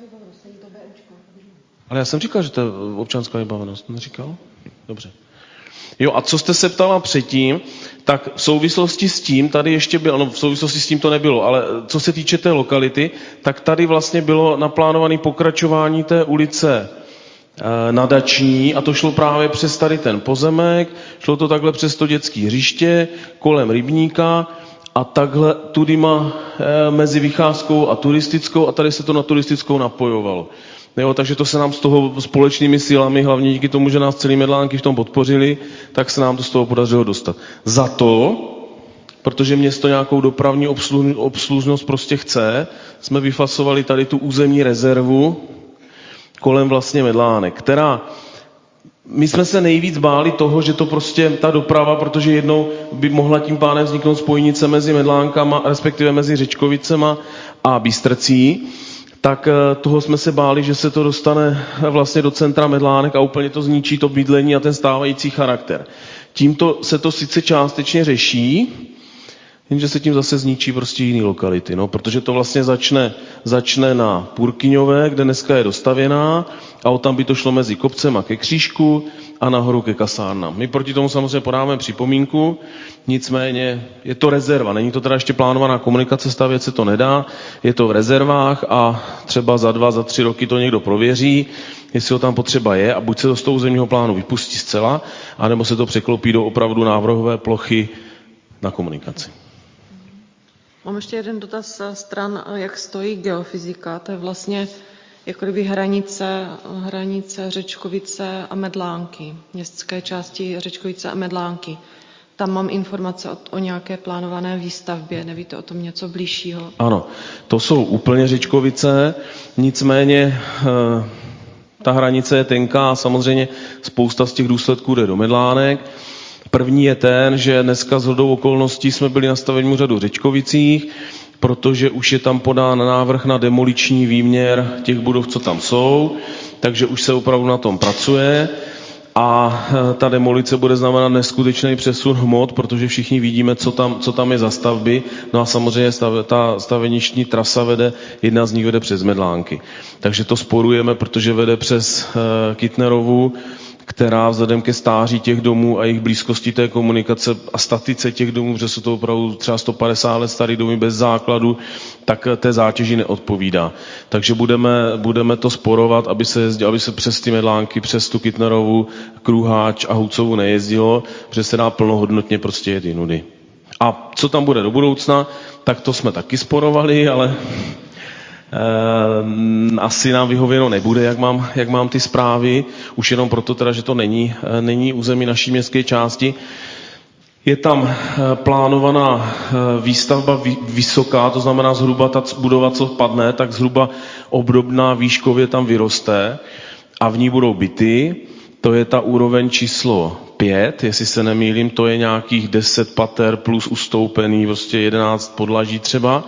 Ale já jsem říkal, že to je občanská vybavenost. Neříkal? Dobře. Jo, a co jste se ptala předtím, tak v souvislosti s tím tady ještě bylo, v souvislosti s tím to nebylo, ale co se týče té lokality, tak tady vlastně bylo naplánované pokračování té ulice Nadační a to šlo právě přes tady ten pozemek, šlo to takhle přes to dětské hřiště, kolem rybníka a takhle tudyma mezi vycházkou a turistickou a tady se to na turistickou napojovalo. Jo, takže to se nám z toho společnými silami, hlavně díky tomu, že nás celý Medlánky v tom podpořili, tak se nám to z toho podařilo dostat. Za to, protože město nějakou dopravní obslužnost prostě chce, jsme vyfasovali tady tu územní rezervu kolem vlastně Medlánek, která my jsme se nejvíc báli toho, že to prostě ta doprava, protože jednou by mohla tím pádem vzniknout spojnice mezi Medlánkama, respektive mezi Řečkovicema a Bystrcí, tak toho jsme se báli, že se to dostane vlastně do centra Medlánek a úplně to zničí to bydlení a ten stávající charakter. Tímto se to sice částečně řeší, jenže se tím zase zničí prostě jiný lokality, no, protože to vlastně začne na Purkyňové, kde dneska je dostavěná a tam by to šlo mezi kopcem a ke Křížku a nahoru ke kasárnám. My proti tomu samozřejmě podáme připomínku, nicméně je to rezerva, není to teda ještě plánovaná komunikace, stavět se to nedá, je to v rezervách a třeba za 2, za 3 roky to někdo prověří, jestli ho tam potřeba je a buď se to z toho územního plánu vypustí zcela, anebo se to překlopí do opravdu návrhové plochy na komunikaci. Mám ještě jeden dotaz stran, jak stojí geofyzika. To je vlastně, jako kdyby hranice Řečkovice a Medlánky, městské části Řečkovice a Medlánky. Tam mám informace o nějaké plánované výstavbě, nevíte o tom něco bližšího? Ano, to jsou úplně Řečkovice, nicméně ta hranice je tenká a samozřejmě spousta z těch důsledků jde do Medlánek. První je ten, že dneska shodou okolností jsme byli na stavebním úřadu v Řečkovicích, protože už je tam podán návrh na demoliční výměr těch budov, co tam jsou, takže už se opravdu na tom pracuje. A ta demolice bude znamenat neskutečný přesun hmot, protože všichni vidíme, co tam je za stavby. No a samozřejmě ta staveništní trasa jedna z nich vede přes Medlánky. Takže to sporujeme, protože vede přes Kytnerovu, která vzhledem ke stáří těch domů a jejich blízkosti té komunikace a statice těch domů, protože jsou to opravdu třeba 150 let starý domy bez základu, tak té zátěži neodpovídá. Takže budeme to sporovat, aby se přes ty Medlánky, přes tu Kytnerovu, Kruháč a Houcovu nejezdilo, protože se dá plnohodnotně prostě jet jinudy. A co tam bude do budoucna, tak to jsme taky sporovali, ale asi nám vyhověno nebude, jak mám ty zprávy, už jenom proto teda, že to není území naší městské části. Je tam plánovaná výstavba vysoká, to znamená zhruba ta budova, co padne, tak zhruba obdobná výškově tam vyroste a v ní budou byty. To je ta úroveň číslo 5, jestli se nemýlím, to je nějakých 10 pater plus ustoupený, prostě 11 podlaží třeba.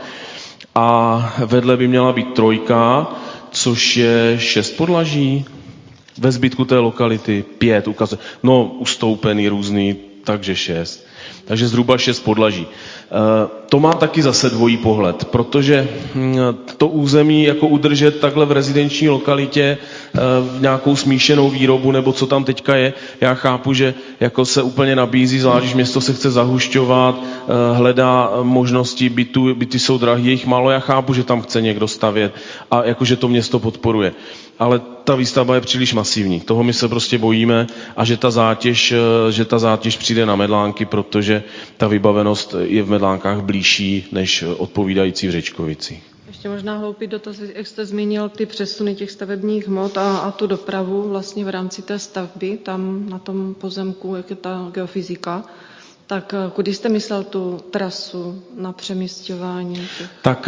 A vedle by měla být 3, což je 6 podlaží. Ve zbytku té lokality 5 ukazuje. No, ustoupený různý, takže 6. Takže zhruba 6 podlaží. To má taky zase dvojí pohled, protože to území jako udržet takhle v rezidenční lokalitě v nějakou smíšenou výrobu, nebo co tam teďka je, já chápu, že jako se úplně nabízí, zvlášť když město se chce zahušťovat, hledá možnosti byty jsou drahé, je jich málo, já chápu, že tam chce někdo stavět a jakože to město podporuje. Ale ta výstavba je příliš masivní. Toho my se prostě bojíme a že ta zátěž přijde na Medlánky, protože ta vybavenost je v Medlánkách blížší než odpovídající v Řečkovicích. Ještě možná hloupý dotaz, jak jste zmínil ty přesuny těch stavebních hmot a tu dopravu vlastně v rámci té stavby, tam na tom pozemku, jak je ta geofyzika, tak kudy jste myslel tu trasu na přemísťování těch?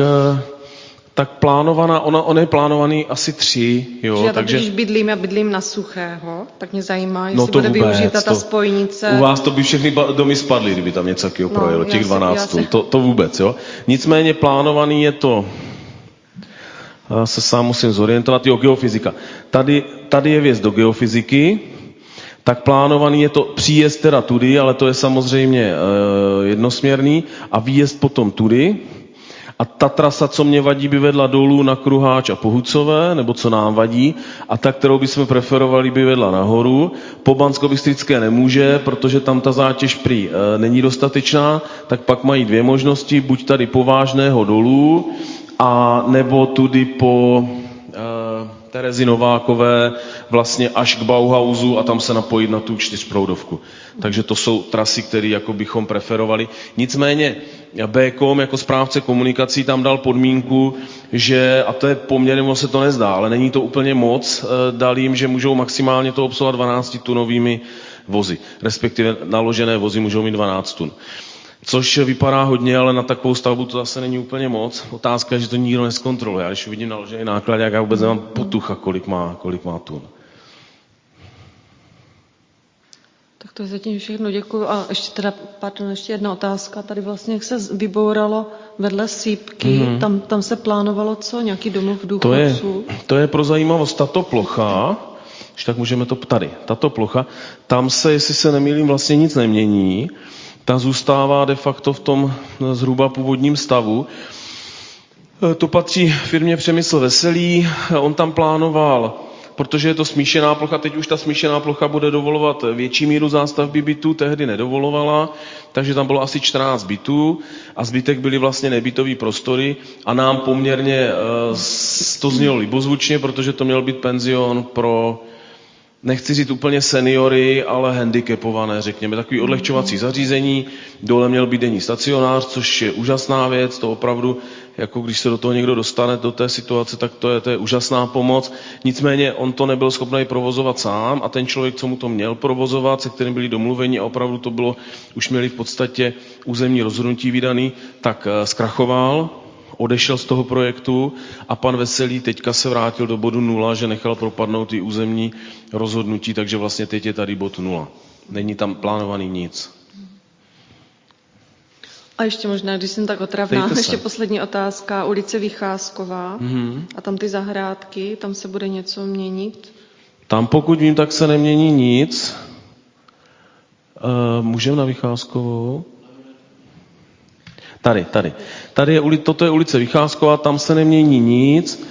Tak plánovaná, on je plánovaný asi 3, jo. Já takže když bydlím na Suchého, tak mě zajímá, jestli to bude využita ta spojnice. U vás to by všechny domy spadly, kdyby tam něco takového projelo, těch 12. To vůbec, jo. Nicméně plánovaný je to, se sám musím zorientovat, geofyzika. Tady je věc do geofyziky, tak plánovaný je to příjezd teda tudy, ale to je samozřejmě jednosměrný, a výjezd potom tudy. A ta trasa, co mě vadí, by vedla dolů na Kruháč a Pohucové, nebo co nám vadí, a ta, kterou bychom preferovali, by vedla nahoru. Po Banskobystrické nemůže, protože tam ta zátěž prý není dostatečná, tak pak mají 2 možnosti, buď tady po Vážného dolů, a nebo tudy po Terezy Novákové vlastně až k Bauhausu a tam se napojit na tu 4proudovku. Takže to jsou trasy, které jako bychom preferovali. Nicméně BKOM jako správce komunikací tam dal podmínku, že, a to je poměrně, se to nezdá, ale není to úplně moc, dal jim, že můžou maximálně to obsluhovat 12tunovými vozy. Respektive naložené vozy můžou mít 12 tun. Což vypadá hodně, ale na takovou stavbu to zase není úplně moc. Otázka je, že to nikdo neskontroluje. Já když vidím naložený náklad, jak já vůbec nemám potucha, kolik má tun. Tak to je zatím všechno, děkuji. A ještě jedna otázka. Tady vlastně, jak se vybouralo vedle Sýpky, tam se plánovalo co? Nějaký domov důchodců? To je pro zajímavost tato plocha, když tak můžeme to tady. Tato plocha, tam se, jestli se nemýlím, vlastně nic nemění. Ta zůstává de facto v tom zhruba původním stavu. To patří firmě Přemysl Veselý. On tam plánoval, protože je to smíšená plocha, teď už ta smíšená plocha bude dovolovat větší míru zástavby bytů, tehdy nedovolovala, takže tam bylo asi 14 bytů a zbytek byly vlastně nebytový prostory a nám poměrně to znělo libozvučně, protože to měl být penzion pro, nechci říct úplně seniory, ale handicapované, řekněme, takový odlehčovací zařízení. Dole měl být denní stacionář, což je úžasná věc, to opravdu jako když se do toho někdo dostane, do té situace, tak to je úžasná pomoc. Nicméně on to nebyl schopný provozovat sám a ten člověk, co mu to měl provozovat, se kterým byli domluveni a opravdu to bylo, už měli v podstatě územní rozhodnutí vydaný, tak zkrachoval, odešel z toho projektu a pan Veselý teďka se vrátil do bodu 0, že nechal propadnout i územní rozhodnutí, takže vlastně teď je tady bod 0. Není tam plánovaný nic. A ještě možná, když jsem tak otravná, ještě poslední otázka. Ulice Vycházková a tam ty zahrádky, tam se bude něco měnit? Tam pokud vím, tak se nemění nic. Můžeme na Vycházkovou? Tady toto je ulice Vycházková, tam se nemění nic.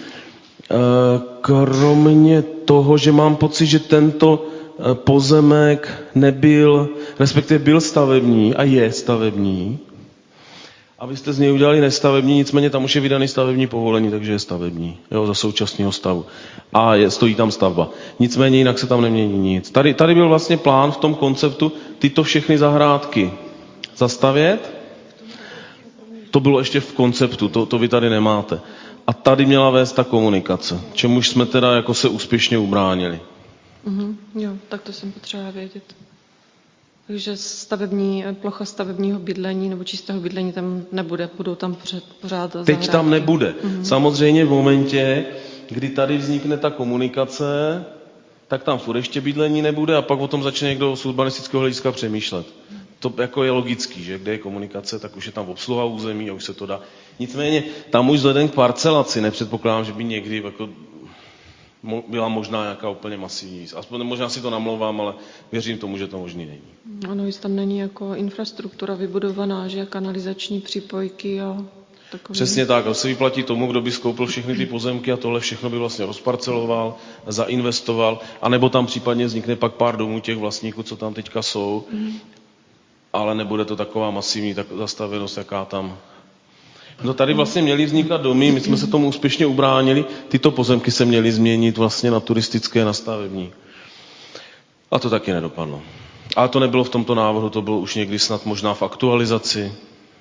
Kromě toho, že mám pocit, že tento pozemek nebyl, respektive byl stavební a je stavební. Abyste z něj udělali nestavební, nicméně tam už je vydaný stavební povolení, takže je stavební, jo, za současného stavu. A stojí tam stavba. Nicméně jinak se tam nemění nic. Tady byl vlastně plán v tom konceptu tyto všechny zahrádky zastavět. To bylo ještě v konceptu, to vy tady nemáte. A tady měla vést ta komunikace, čemuž jsme teda jako se úspěšně ubránili. Jo, tak to jsem potřeba vědět. Takže plocha stavebního bydlení nebo čistého bydlení tam nebude, budou tam pořád zahrádky. Teď tam nebude. Samozřejmě v momentě, kdy tady vznikne ta komunikace, tak tam furt ještě bydlení nebude a pak o tom začne někdo z urbanistického hlediska přemýšlet. To jako je logický, že kde je komunikace, tak už je tam obsluha území a už se to dá. Nicméně tam už vzhledem k parcelaci nepředpokládám, že by někdy jako byla možná nějaká úplně masivní. Aspoň možná si to namlouvám, ale věřím tomu, že to možný není. Ano, jestli tam není jako infrastruktura vybudovaná, že kanalizační přípojky a takové. Přesně tak, a se vyplatí tomu, kdo by skoupil všechny ty pozemky a tohle všechno by vlastně rozparceloval, zainvestoval, anebo tam případně vznikne pak pár domů těch vlastníků, co tam teďka jsou, ale nebude to taková masivní zastavěnost, jaká tam. No tady vlastně měly vznikat domy, my jsme se tomu úspěšně ubránili, tyto pozemky se měly změnit vlastně na turistické, na stavební. A to taky nedopadlo. Ale to nebylo v tomto návrhu, to bylo už někdy snad možná v aktualizaci.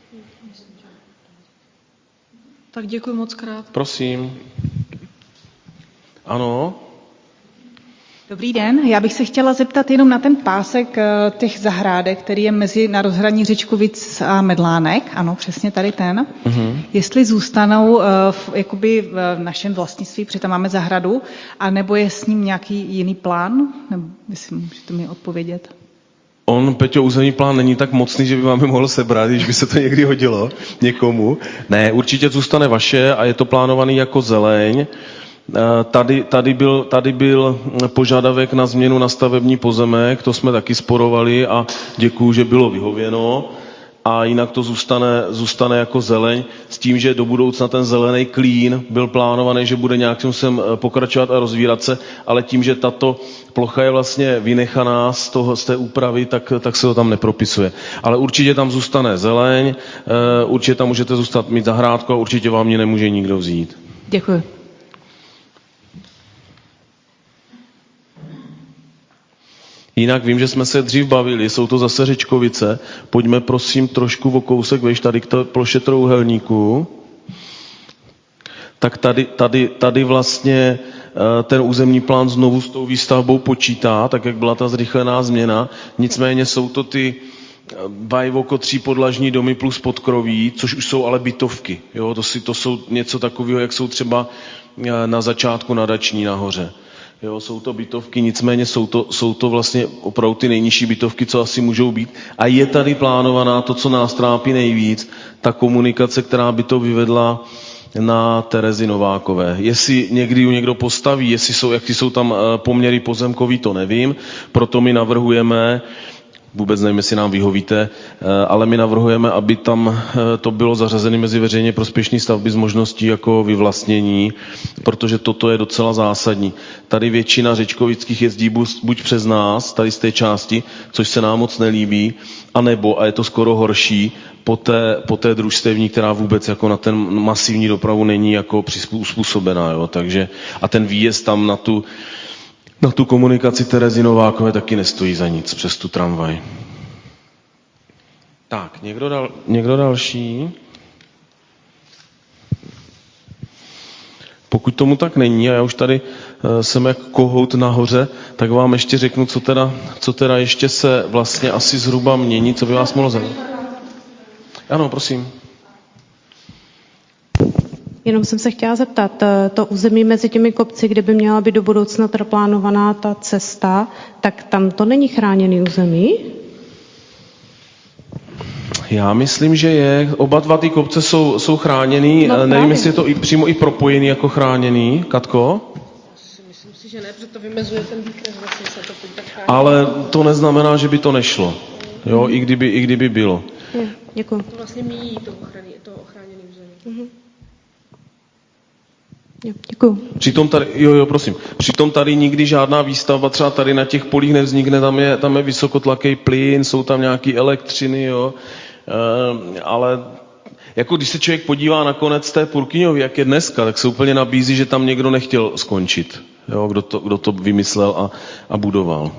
Tak děkuji moc krát. Prosím. Ano? Dobrý den, já bych se chtěla zeptat jenom na ten pásek těch zahrádek, který je na rozhraní Řečkovic a Medlánek, ano, přesně tady ten. Jestli zůstanou v našem vlastnictví, protože tam máme zahradu, anebo je s ním nějaký jiný plán? Nebo jestli můžete mi odpovědět. Peťo, územní plán není tak mocný, že by vám mohl sebrat, když by se to někdy hodilo někomu. Ne, určitě zůstane vaše a je to plánovaný jako zeleň. Tady byl požadavek na změnu na stavební pozemek, to jsme taky sporovali a děkuju, že bylo vyhověno. A jinak to zůstane jako zeleň, s tím, že do budoucna ten zelený klín byl plánovaný, že bude nějakým způsobem pokračovat a rozvírat se, ale tím, že tato plocha je vlastně vynechaná z té úpravy, tak se to tam nepropisuje. Ale určitě tam zůstane zeleň, určitě tam můžete mít zahrádku a určitě vám ji nemůže nikdo vzít. Děkuji. Jinak vím, že jsme se dřív bavili, jsou to zase Řečkovice. Pojďme prosím trošku o kousek vejš tady k té ploše Trouhelníku. Tak tady vlastně ten územní plán znovu s tou výstavbou počítá, tak jak byla ta zrychlená změna. Nicméně jsou to ty bajvoko 3 podlažní domy plus podkroví, což už jsou ale bytovky. Jo? To jsou něco takového, jak jsou třeba na začátku nadační nahoře. Jo, jsou to bytovky, nicméně jsou to vlastně opravdu ty nejnižší bytovky, co asi můžou být. A je tady plánovaná to, co nás trápí nejvíc, ta komunikace, která by to vyvedla na Terezy Novákové. Jestli někdy ju někdo postaví, jaký jsou tam poměry pozemkový, to nevím. Proto my navrhujeme, vůbec nevím, jestli nám vyhovíte, ale my navrhujeme, aby tam to bylo zařazené mezi veřejně prospěšné stavby s možností jako vyvlastnění, protože toto je docela zásadní. Tady většina řečkovických jezdí buď přes nás, tady z té části, což se nám moc nelíbí, anebo, a je to skoro horší, po té družstevní, která vůbec jako na ten masivní dopravu není jako přizpůsobená. Jo? Takže, a ten výjezd tam na tu komunikaci Terezy Novákové taky nestojí za nic přes tu tramvaj. Tak, někdo další? Pokud tomu tak není, a já už tady jsem jak kohout nahoře, tak vám ještě řeknu, co teda ještě se vlastně asi zhruba mění, co by vás mohlo zajímat. Ano, prosím. Jenom jsem se chtěla zeptat, to území mezi těmi kopci, kde by měla být do budoucna plánovaná ta cesta, tak tam to není chráněný území? Já myslím, že je. Oba dva ty kopce jsou chráněný. No, nevím, jestli je to přímo i propojený jako chráněný. Katko? Myslím si, že ne, protože to vymezuje ten výkres, vlastně se to tak chráněný. Ale to neznamená, že by to nešlo. Jo, i kdyby bylo. Děkuji. To vlastně míjí to ochráněné území. Děkuji. Přitom tady nikdy žádná výstavba třeba tady na těch polích nevznikne, tam je vysokotlaký plyn, jsou tam nějaký elektřiny, jo. Ale jako když se člověk podívá na konec té Purkyňovy, jak je dneska, tak se úplně nabízí, že tam někdo nechtěl skončit, jo, kdo to vymyslel a budoval.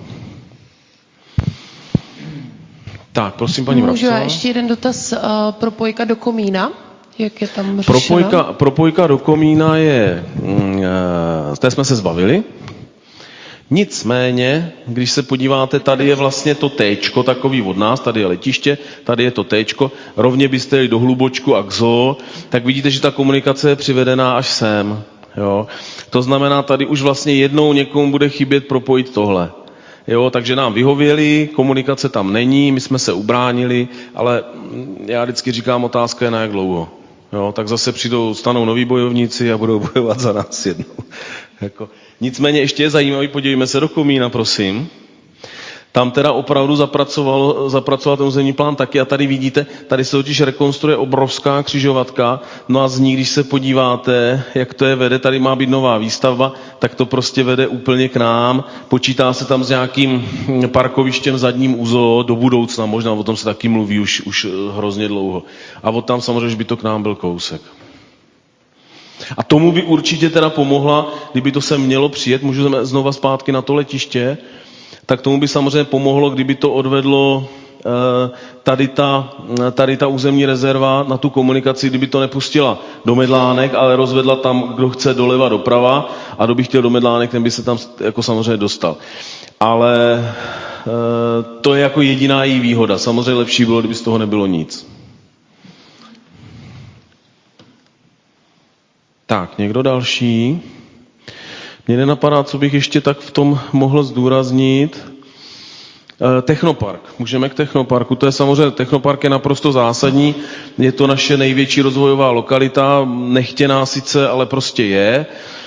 Tak, prosím, paní Mravcová. Můžu ještě jeden dotaz pro Propojka do Komína? Jak je tam řešena? Propojka do Komína je, té jsme se zbavili. Nicméně, když se podíváte, tady je vlastně to téčko takový od nás, tady je letiště, tady je to téčko, rovně byste jeli do Hlubočku a k zoo, tak vidíte, že ta komunikace je přivedená až sem. Jo? To znamená, tady už vlastně jednou někomu bude chybět propojit tohle. Jo, takže nám vyhověli, komunikace tam není, my jsme se ubránili, ale já vždycky říkám, otázka je na jak dlouho. Jo, tak zase stanou noví bojovníci a budou bojovat za nás jednou. Jako. Nicméně ještě je zajímavý, podívejme se do Komína, prosím. Tam teda opravdu zapracoval ten územní plán taky a tady vidíte, tady se totiž rekonstruuje obrovská křižovatka, no a z ní, když se podíváte, jak to je vede, tady má být nová výstavba, tak to prostě vede úplně k nám, počítá se tam s nějakým parkovištěm zadním UZO do budoucna, možná o tom se taky mluví už hrozně dlouho. A od tam samozřejmě, že by to k nám byl kousek. A tomu by určitě teda pomohla, kdyby to sem mělo přijet, můžeme znova zpátky na to letiště, tak tomu by samozřejmě pomohlo, kdyby to odvedlo tady ta územní rezerva na tu komunikaci, kdyby to nepustila do Medlánek, ale rozvedla tam, kdo chce doleva, doprava a kdo by chtěl do Medlánek, ten by se tam jako samozřejmě dostal. Ale to je jako jediná její výhoda. Samozřejmě lepší bylo, kdyby z toho nebylo nic. Tak, někdo další? Mně nenapadá, co bych ještě tak v tom mohl zdůraznit. Technopark. Můžeme k technoparku. To je samozřejmě, technopark je naprosto zásadní. Je to naše největší rozvojová lokalita. Nechtěná sice, ale prostě je.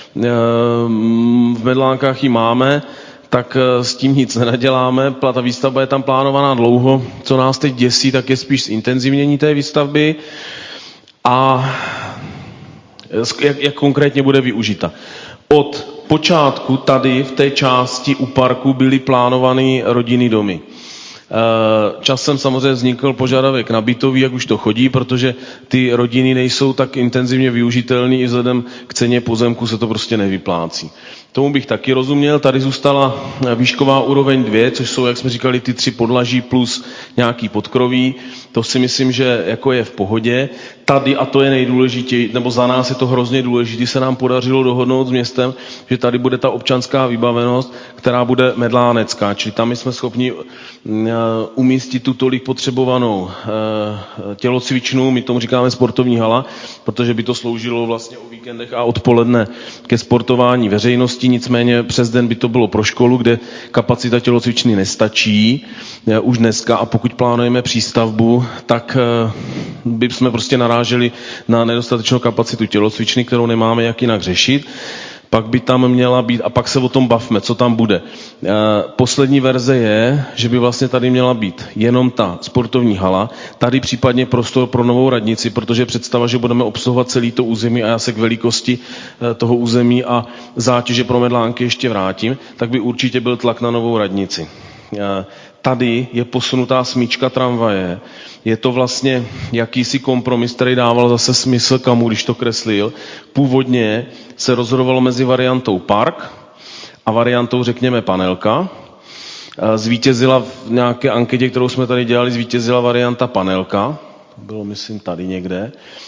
V Medlánkách ji máme, tak s tím nic nenaděláme. Ta výstavba je tam plánovaná dlouho. Co nás teď děsí, tak je spíš zintenzivnění té výstavby. A jak konkrétně bude využita. Od počátku tady v té části u parku byly plánovány rodinný domy. Časem samozřejmě vznikl požadavek na bytový, jak už to chodí, protože ty rodiny nejsou tak intenzivně využitelné i vzhledem k ceně pozemku se to prostě nevyplácí. Tomu bych taky rozuměl. Tady zůstala výšková úroveň 2, což jsou, jak jsme říkali, ty 3 podlaží plus nějaký podkroví. To si myslím, že jako je v pohodě. Tady, a to je nejdůležitější, nebo za nás je to hrozně důležité, se nám podařilo dohodnout s městem, že tady bude ta občanská vybavenost, která bude medlánecká. Čili tam my jsme schopni umístit tu tolik potřebovanou tělocvičnu, my tomu říkáme sportovní hala, protože by to sloužilo vlastně o víkendech a odpoledne ke sportování veřejnosti, nicméně přes den by to bylo pro školu, kde kapacita tělocvičny nestačí už dneska a pokud plánujeme přístavbu, tak by jsme prostě naráželi na nedostatečnou kapacitu tělocvičny, kterou nemáme jak jinak řešit. Pak by tam měla být, a pak se o tom bavme, co tam bude. Poslední verze je, že by vlastně tady měla být jenom ta sportovní hala, tady případně prostor pro novou radnici, protože představa, že budeme obsluhovat celý to území a já se k velikosti toho území a zátěže pro Medlánky ještě vrátím, tak by určitě byl tlak na novou radnici. Tady je posunutá smyčka tramvaje. Je to vlastně jakýsi kompromis, který dával zase smysl Kamu, když to kreslil. Původně se rozhodovalo mezi variantou park a variantou, řekněme, panelka. Zvítězila v nějaké anketě, kterou jsme tady dělali, zvítězila varianta panelka. To bylo, myslím, tady někde.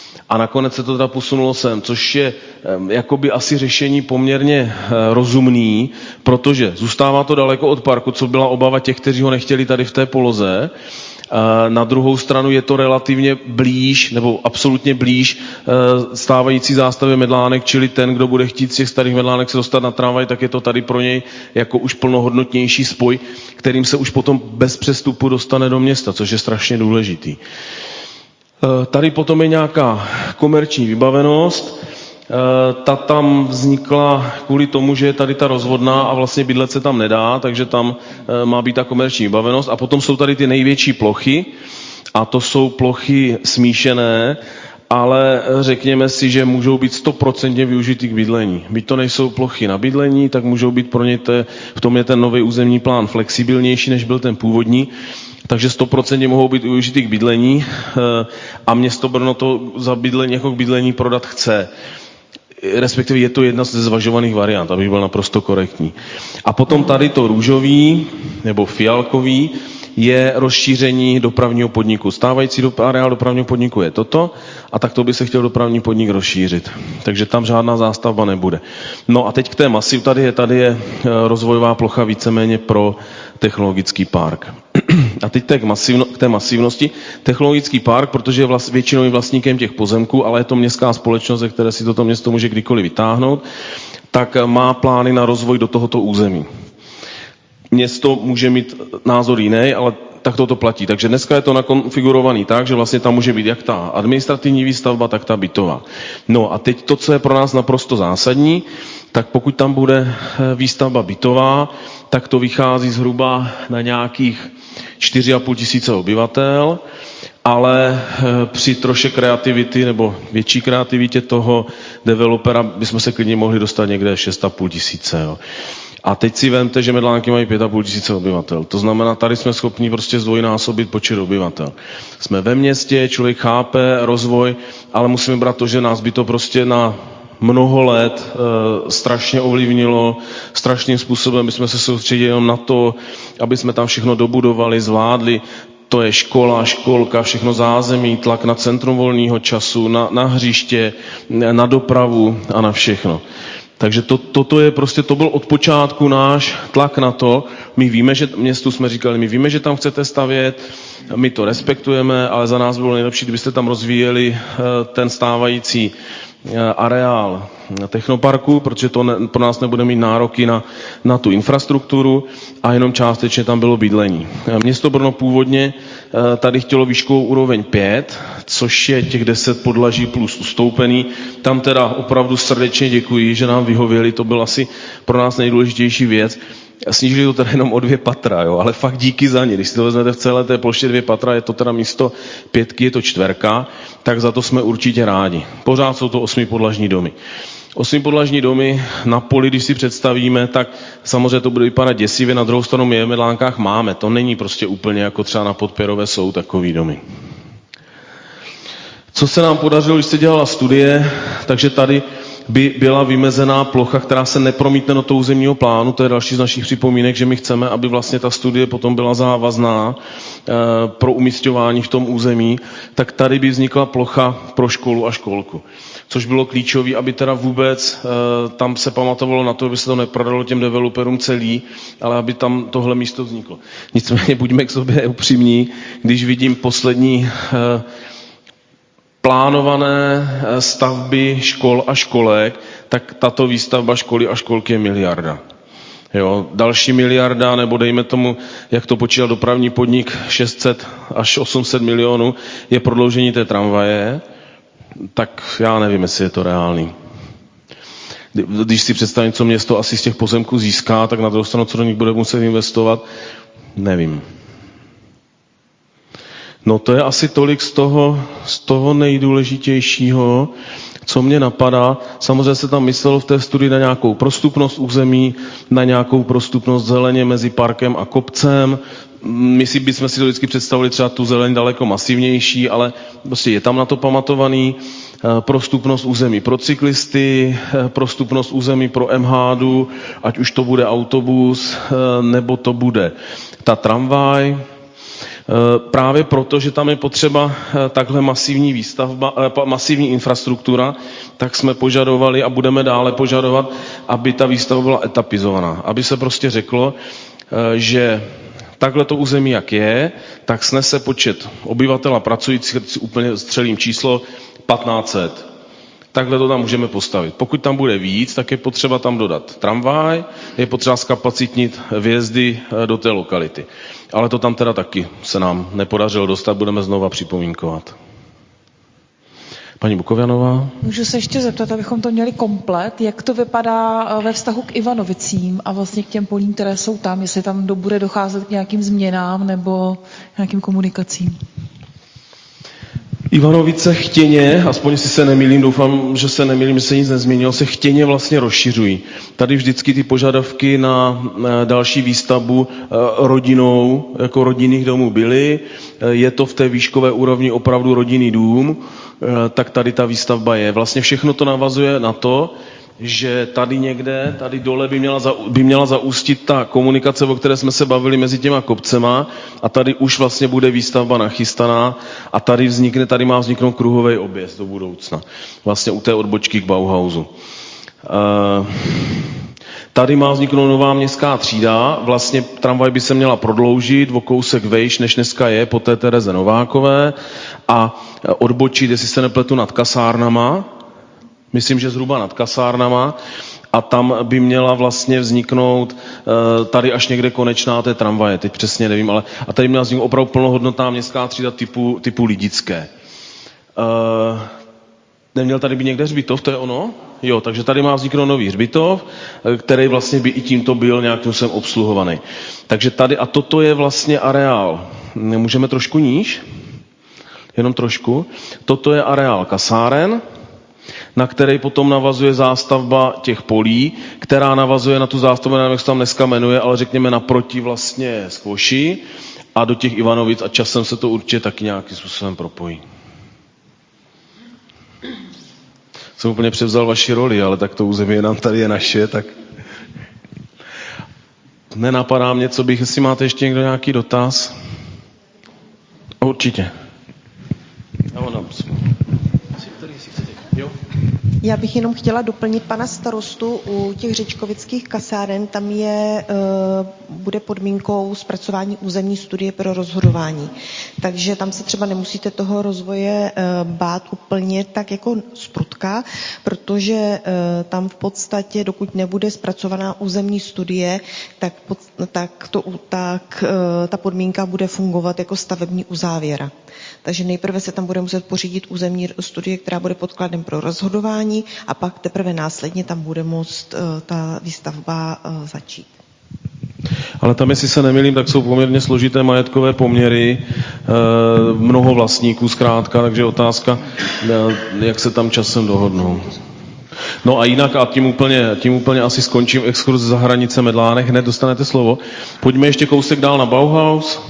A nakonec se to teda posunulo sem, což je jakoby asi řešení poměrně rozumný, protože zůstává to daleko od parku, co byla obava těch, kteří ho nechtěli tady v té poloze. Na druhou stranu je to relativně blíž, nebo absolutně blíž stávající zástavě Medlánek, čili ten, kdo bude chtít z těch starých Medlánek se dostat na tramvaj, tak je to tady pro něj jako už plnohodnotnější spoj, kterým se už potom bez přestupu dostane do města, což je strašně důležitý. Tady potom je nějaká komerční vybavenost. Ta tam vznikla kvůli tomu, že je tady ta rozvodná a vlastně bydlet se tam nedá, takže tam má být ta komerční vybavenost. A potom jsou tady ty největší plochy a to jsou plochy smíšené, ale řekněme si, že můžou být 100% využity k bydlení. Byť to nejsou plochy na bydlení, tak můžou být pro ně, v tom je ten nový územní plán flexibilnější, než byl ten původní. Takže 100% mohou být využity k bydlení a město Brno to za bydlení, jako k bydlení prodat chce. Respektive je to jedna ze zvažovaných variant, abych byl naprosto korektní. A potom tady to růžový nebo fialkový je rozšíření dopravního podniku. Stávající areál dopravního podniku je toto a tak to by se chtěl dopravní podnik rozšířit. Takže tam žádná zástavba nebude. No a teď k té masiv, tady je rozvojová plocha víceméně pro technologický park. A teď k té masivnosti. Technologický park, protože je většinovým vlastníkem těch pozemků, ale je to městská společnost, ze které si toto město může kdykoliv vytáhnout, tak má plány na rozvoj do tohoto území. Město může mít názor jiný, ale tak to platí. Takže dneska je to nakonfigurovaný tak, že vlastně tam může být jak ta administrativní výstavba, tak ta bytová. No a teď to, co je pro nás naprosto zásadní, tak pokud tam bude výstavba bytová, tak to vychází zhruba na nějakých 4,5 tisíce obyvatel, ale při troše kreativity nebo větší kreativitě toho developera bychom se klidně mohli dostat někde 6,5 tisíce. Jo. A teď si vemte, že Medlánky mají 5,5 tisíce obyvatel. To znamená, tady jsme schopni prostě zdvojnásobit počet obyvatel. Jsme ve městě, člověk chápe rozvoj, ale musíme brát to, že nás by to prostě na mnoho let strašně ovlivnilo, strašným způsobem bychom se soustředili jenom na to, aby jsme tam všechno dobudovali, zvládli. To je škola, školka, všechno zázemí, tlak na centrum volného času, na hřiště, na dopravu a na všechno. Takže toto je prostě, to byl od počátku náš tlak na to. My víme, že městu jsme říkali, my víme, že tam chcete stavět, my to respektujeme, ale za nás bylo nejlepší, kdybyste tam rozvíjeli ten stávající areál technoparku, protože to pro nás nebude mít nároky na tu infrastrukturu a jenom částečně tam bylo bydlení. Město Brno původně tady chtělo výškovou úroveň 5, což je těch 10 podlaží plus ustoupený. Tam teda opravdu srdečně děkuji, že nám vyhověli, to byl asi pro nás nejdůležitější věc. Snížili to teda jenom o 2 patra, jo, ale fakt díky za ně. Když si to vezmete v celé té ploště 2 patra, je to teda místo 5, je to 4, tak za to jsme určitě rádi. Pořád jsou to 8podlažní domy. 8podlažní domy na poli, když si představíme, tak samozřejmě to bude vypadat děsivě, na druhou stranu my v Medlánkách máme. To není prostě úplně jako třeba na Podpěrové jsou takový domy. Co se nám podařilo, když se dělala studie, takže tady by byla vymezená plocha, která se nepromítne do toho územního plánu, to je další z našich připomínek, že my chceme, aby vlastně ta studie potom byla závazná pro umisťování v tom území, tak tady by vznikla plocha pro školu a školku. Což bylo klíčové, aby teda vůbec tam se pamatovalo na to, aby se to neprodalo těm developerům celý, ale aby tam tohle místo vzniklo. Nicméně buďme k sobě upřímní, když vidím poslední plánované stavby škol a školek, tak tato výstavba školy a školky je 1 miliarda. Jo, další 1 miliarda, nebo dejme tomu, jak to počítal dopravní podnik, 600 až 800 milionů, je prodloužení té tramvaje, tak já nevím, jestli je to reálný. Když si představím, co město asi z těch pozemků získá, tak na druhou stranu, co do nich bude muset investovat, nevím. No to je asi tolik z toho nejdůležitějšího, co mě napadá. Samozřejmě se tam myslelo v té studii na nějakou prostupnost území, na nějakou prostupnost zeleně mezi parkem a kopcem. My bychom si to vždycky představili třeba tu zeleň daleko masivnější, ale prostě je tam na to pamatovaný. Prostupnost území pro cyklisty, prostupnost území pro MHD, ať už to bude autobus, nebo to bude ta tramvaj. Právě proto, že tam je potřeba takhle masivní výstavba, masivní infrastruktura, tak jsme požadovali a budeme dále požadovat, aby ta výstavba byla etapizovaná. Aby se prostě řeklo, že takhle to území, jak je, tak snese počet obyvatel a pracujících, úplně střelím číslo, 1500. Takhle to tam můžeme postavit. Pokud tam bude víc, tak je potřeba tam dodat tramvaj, je potřeba zkapacitnit vjezdy do té lokality. Ale to tam teda taky se nám nepodařilo dostat, budeme znova připomínkovat. Paní Bukovjanová. Můžu se ještě zeptat, abychom to měli komplet, jak to vypadá ve vztahu k Ivanovicím a vlastně k těm polím, které jsou tam, jestli tam bude docházet k nějakým změnám nebo nějakým komunikacím. Ivanovice chtěně, aspoň si se nemýlím, doufám, že se nemýlím, že se nic nezměnilo, se chtěně vlastně rozšiřují. Tady vždycky ty požadavky na další výstavbu rodinou, jako rodinných domů byly. Je to v té výškové úrovni opravdu rodinný dům, tak tady ta výstavba je. Vlastně všechno to navazuje na to, že tady někde, tady dole by měla zaústit ta komunikace, o které jsme se bavili mezi těma kopcema a tady už vlastně bude výstavba nachystaná a tady má vzniknout kruhový objezd do budoucna. Vlastně u té odbočky k Bauhausu. Tady má vzniknout nová městská třída, vlastně tramvaj by se měla prodloužit o kousek vejš, než dneska je, po té Tereze Novákové a odbočit, jestli se nepletu, nad kasárnama, myslím, že zhruba nad kasárnama a tam by měla vlastně vzniknout tady až někde konečná té tramvaje, teď přesně nevím, ale a tady měla vzniknout opravdu plnohodnotná městská třída typu lidické. Neměl tady být někde hřbitov, to je ono? Jo, takže tady má vzniknout nový hřbitov, který vlastně by i tímto byl nějakým způsobem obsluhovaný. Takže tady, a toto je vlastně areál. Můžeme trošku níž? Jenom trošku. Toto je areál kasáren, na který potom navazuje zástavba těch polí, která navazuje na tu zástavbu, nevím, jak se tam dneska jmenuje, ale řekněme naproti vlastně Skvoši a do těch Ivanovic a časem se to určitě taky nějakým způsobem propojí. Jsem úplně převzal vaši roli, ale tak to území nám tady je naše, tak nenapadá mě, co bych, jestli máte ještě někdo nějaký dotaz. Určitě. Já bych jenom chtěla doplnit pana starostu u těch řečkovických kasáren. Tam bude podmínkou zpracování územní studie pro rozhodování. Takže tam se třeba nemusíte toho rozvoje bát úplně tak jako zprutka, protože tam v podstatě, dokud nebude zpracovaná územní studie, tak ta podmínka bude fungovat jako stavební uzávěra. Takže nejprve se tam bude muset pořídit územní studie, která bude podkladem pro rozhodování a pak teprve následně tam bude moct ta výstavba začít. Ale tam, jestli se nemýlím, tak jsou poměrně složité majetkové poměry, mnoho vlastníků zkrátka, takže otázka, jak se tam časem dohodnou. No a jinak, a tím úplně asi skončím exkurs za hranice Medlánek, hned dostanete slovo. Pojďme ještě kousek dál na Bauhaus.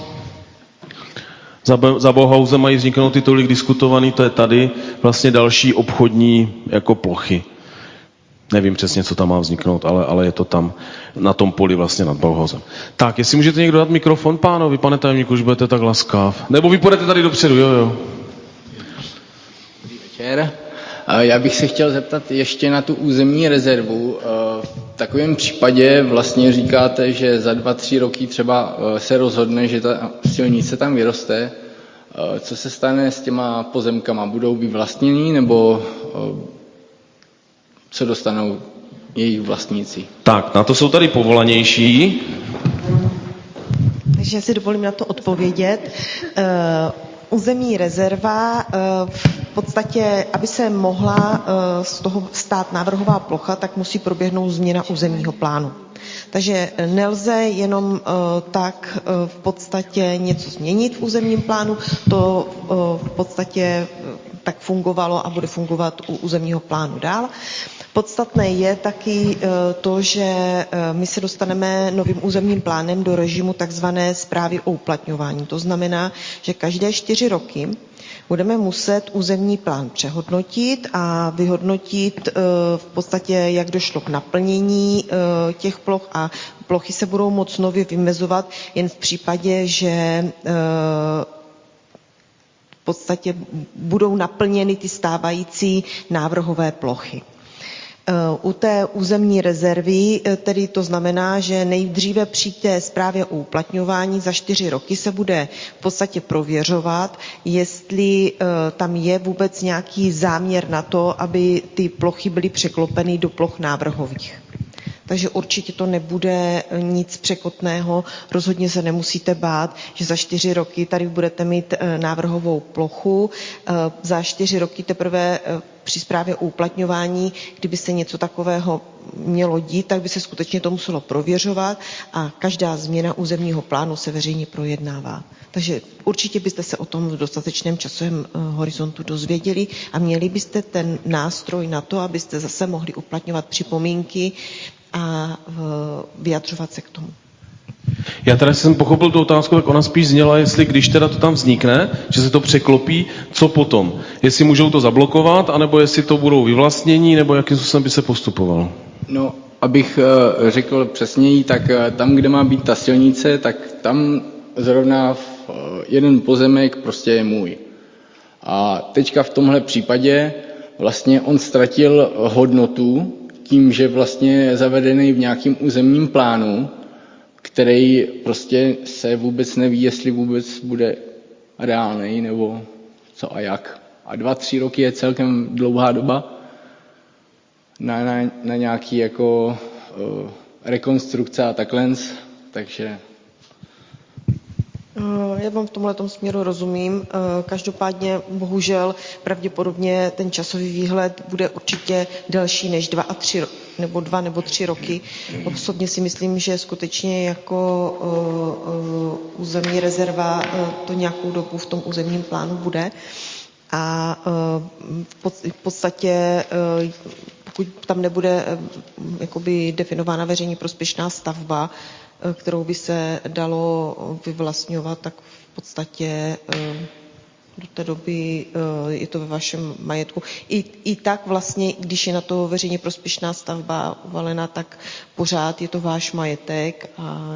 Za Bauhausem mají vzniknout ty tolik diskutovaný, to je tady, vlastně další obchodní jako plochy. Nevím přesně, co tam má vzniknout, ale je to tam na tom poli vlastně nad Bauhausem. Tak, jestli můžete někdo dát mikrofon pánovi, pane tajemníku, už budete tak laskav. Nebo vy půjdete tady dopředu, jo. Dobrý večer. Já bych se chtěl zeptat ještě na tu územní rezervu. V takovém případě vlastně říkáte, že za 2-3 roky třeba se rozhodne, že ta silnice tam vyroste. Co se stane s těma pozemkama? Budou vyvlastněný nebo co dostanou jejich vlastníci? Tak, na to jsou tady povolanější. Takže si dovolím na to odpovědět. Územní rezerva v podstatě, aby se mohla z toho stát návrhová plocha, tak musí proběhnout změna územního plánu. Takže nelze jenom tak v podstatě něco změnit v územním plánu, to v podstatě tak fungovalo a bude fungovat u územního plánu dál. Podstatné je taky to, že my se dostaneme novým územním plánem do režimu takzvané správy o uplatňování. To znamená, že každé 4 roky budeme muset územní plán přehodnotit a vyhodnotit v podstatě, jak došlo k naplnění těch ploch a plochy se budou moct nově vymezovat jen v případě, že v podstatě budou naplněny ty stávající návrhové plochy. U té územní rezervy, tedy to znamená, že nejdříve při té zprávě o uplatňování za 4 roky se bude v podstatě prověřovat, jestli tam je vůbec nějaký záměr na to, aby ty plochy byly překlopeny do ploch návrhových. Takže určitě to nebude nic překotného, rozhodně se nemusíte bát, že za 4 roky tady budete mít návrhovou plochu. Za 4 roky teprve při správě o uplatňování, kdyby se něco takového mělo dít, tak by se skutečně to muselo prověřovat a každá změna územního plánu se veřejně projednává. Takže určitě byste se o tom v dostatečném časovém horizontu dozvěděli a měli byste ten nástroj na to, abyste zase mohli uplatňovat připomínky a vyjadřovat se k tomu. Já teda jsem pochopil tu otázku, tak ona spíš zněla, jestli když teda to tam vznikne, že se to překlopí, co potom? Jestli můžou to zablokovat, anebo jestli to budou vyvlastnění, nebo jakým způsobem by se postupovalo? No, abych řekl přesněji, tak tam, kde má být ta silnice, tak tam zrovna jeden pozemek prostě je můj. A teďka v tomhle případě vlastně on ztratil hodnotu tím, že vlastně je zavedený v nějakém územním plánu, který prostě se vůbec neví, jestli vůbec bude reálný nebo co a jak. A 2-3 roky je celkem dlouhá doba na nějaký jako rekonstrukce a takhle, takže... Já vám v tomhletom směru rozumím. Každopádně, bohužel, pravděpodobně ten časový výhled bude určitě delší než 2 nebo 3 roky. Osobně si myslím, že skutečně jako územní rezerva to nějakou dobu v tom územním plánu bude. A v podstatě, pokud tam nebude jakoby definována veřejně prospěšná stavba, kterou by se dalo vyvlastňovat, tak v podstatě do té doby je to ve vašem majetku. I tak vlastně, když je na to veřejně prospěšná stavba uvalena, tak pořád je to váš majetek.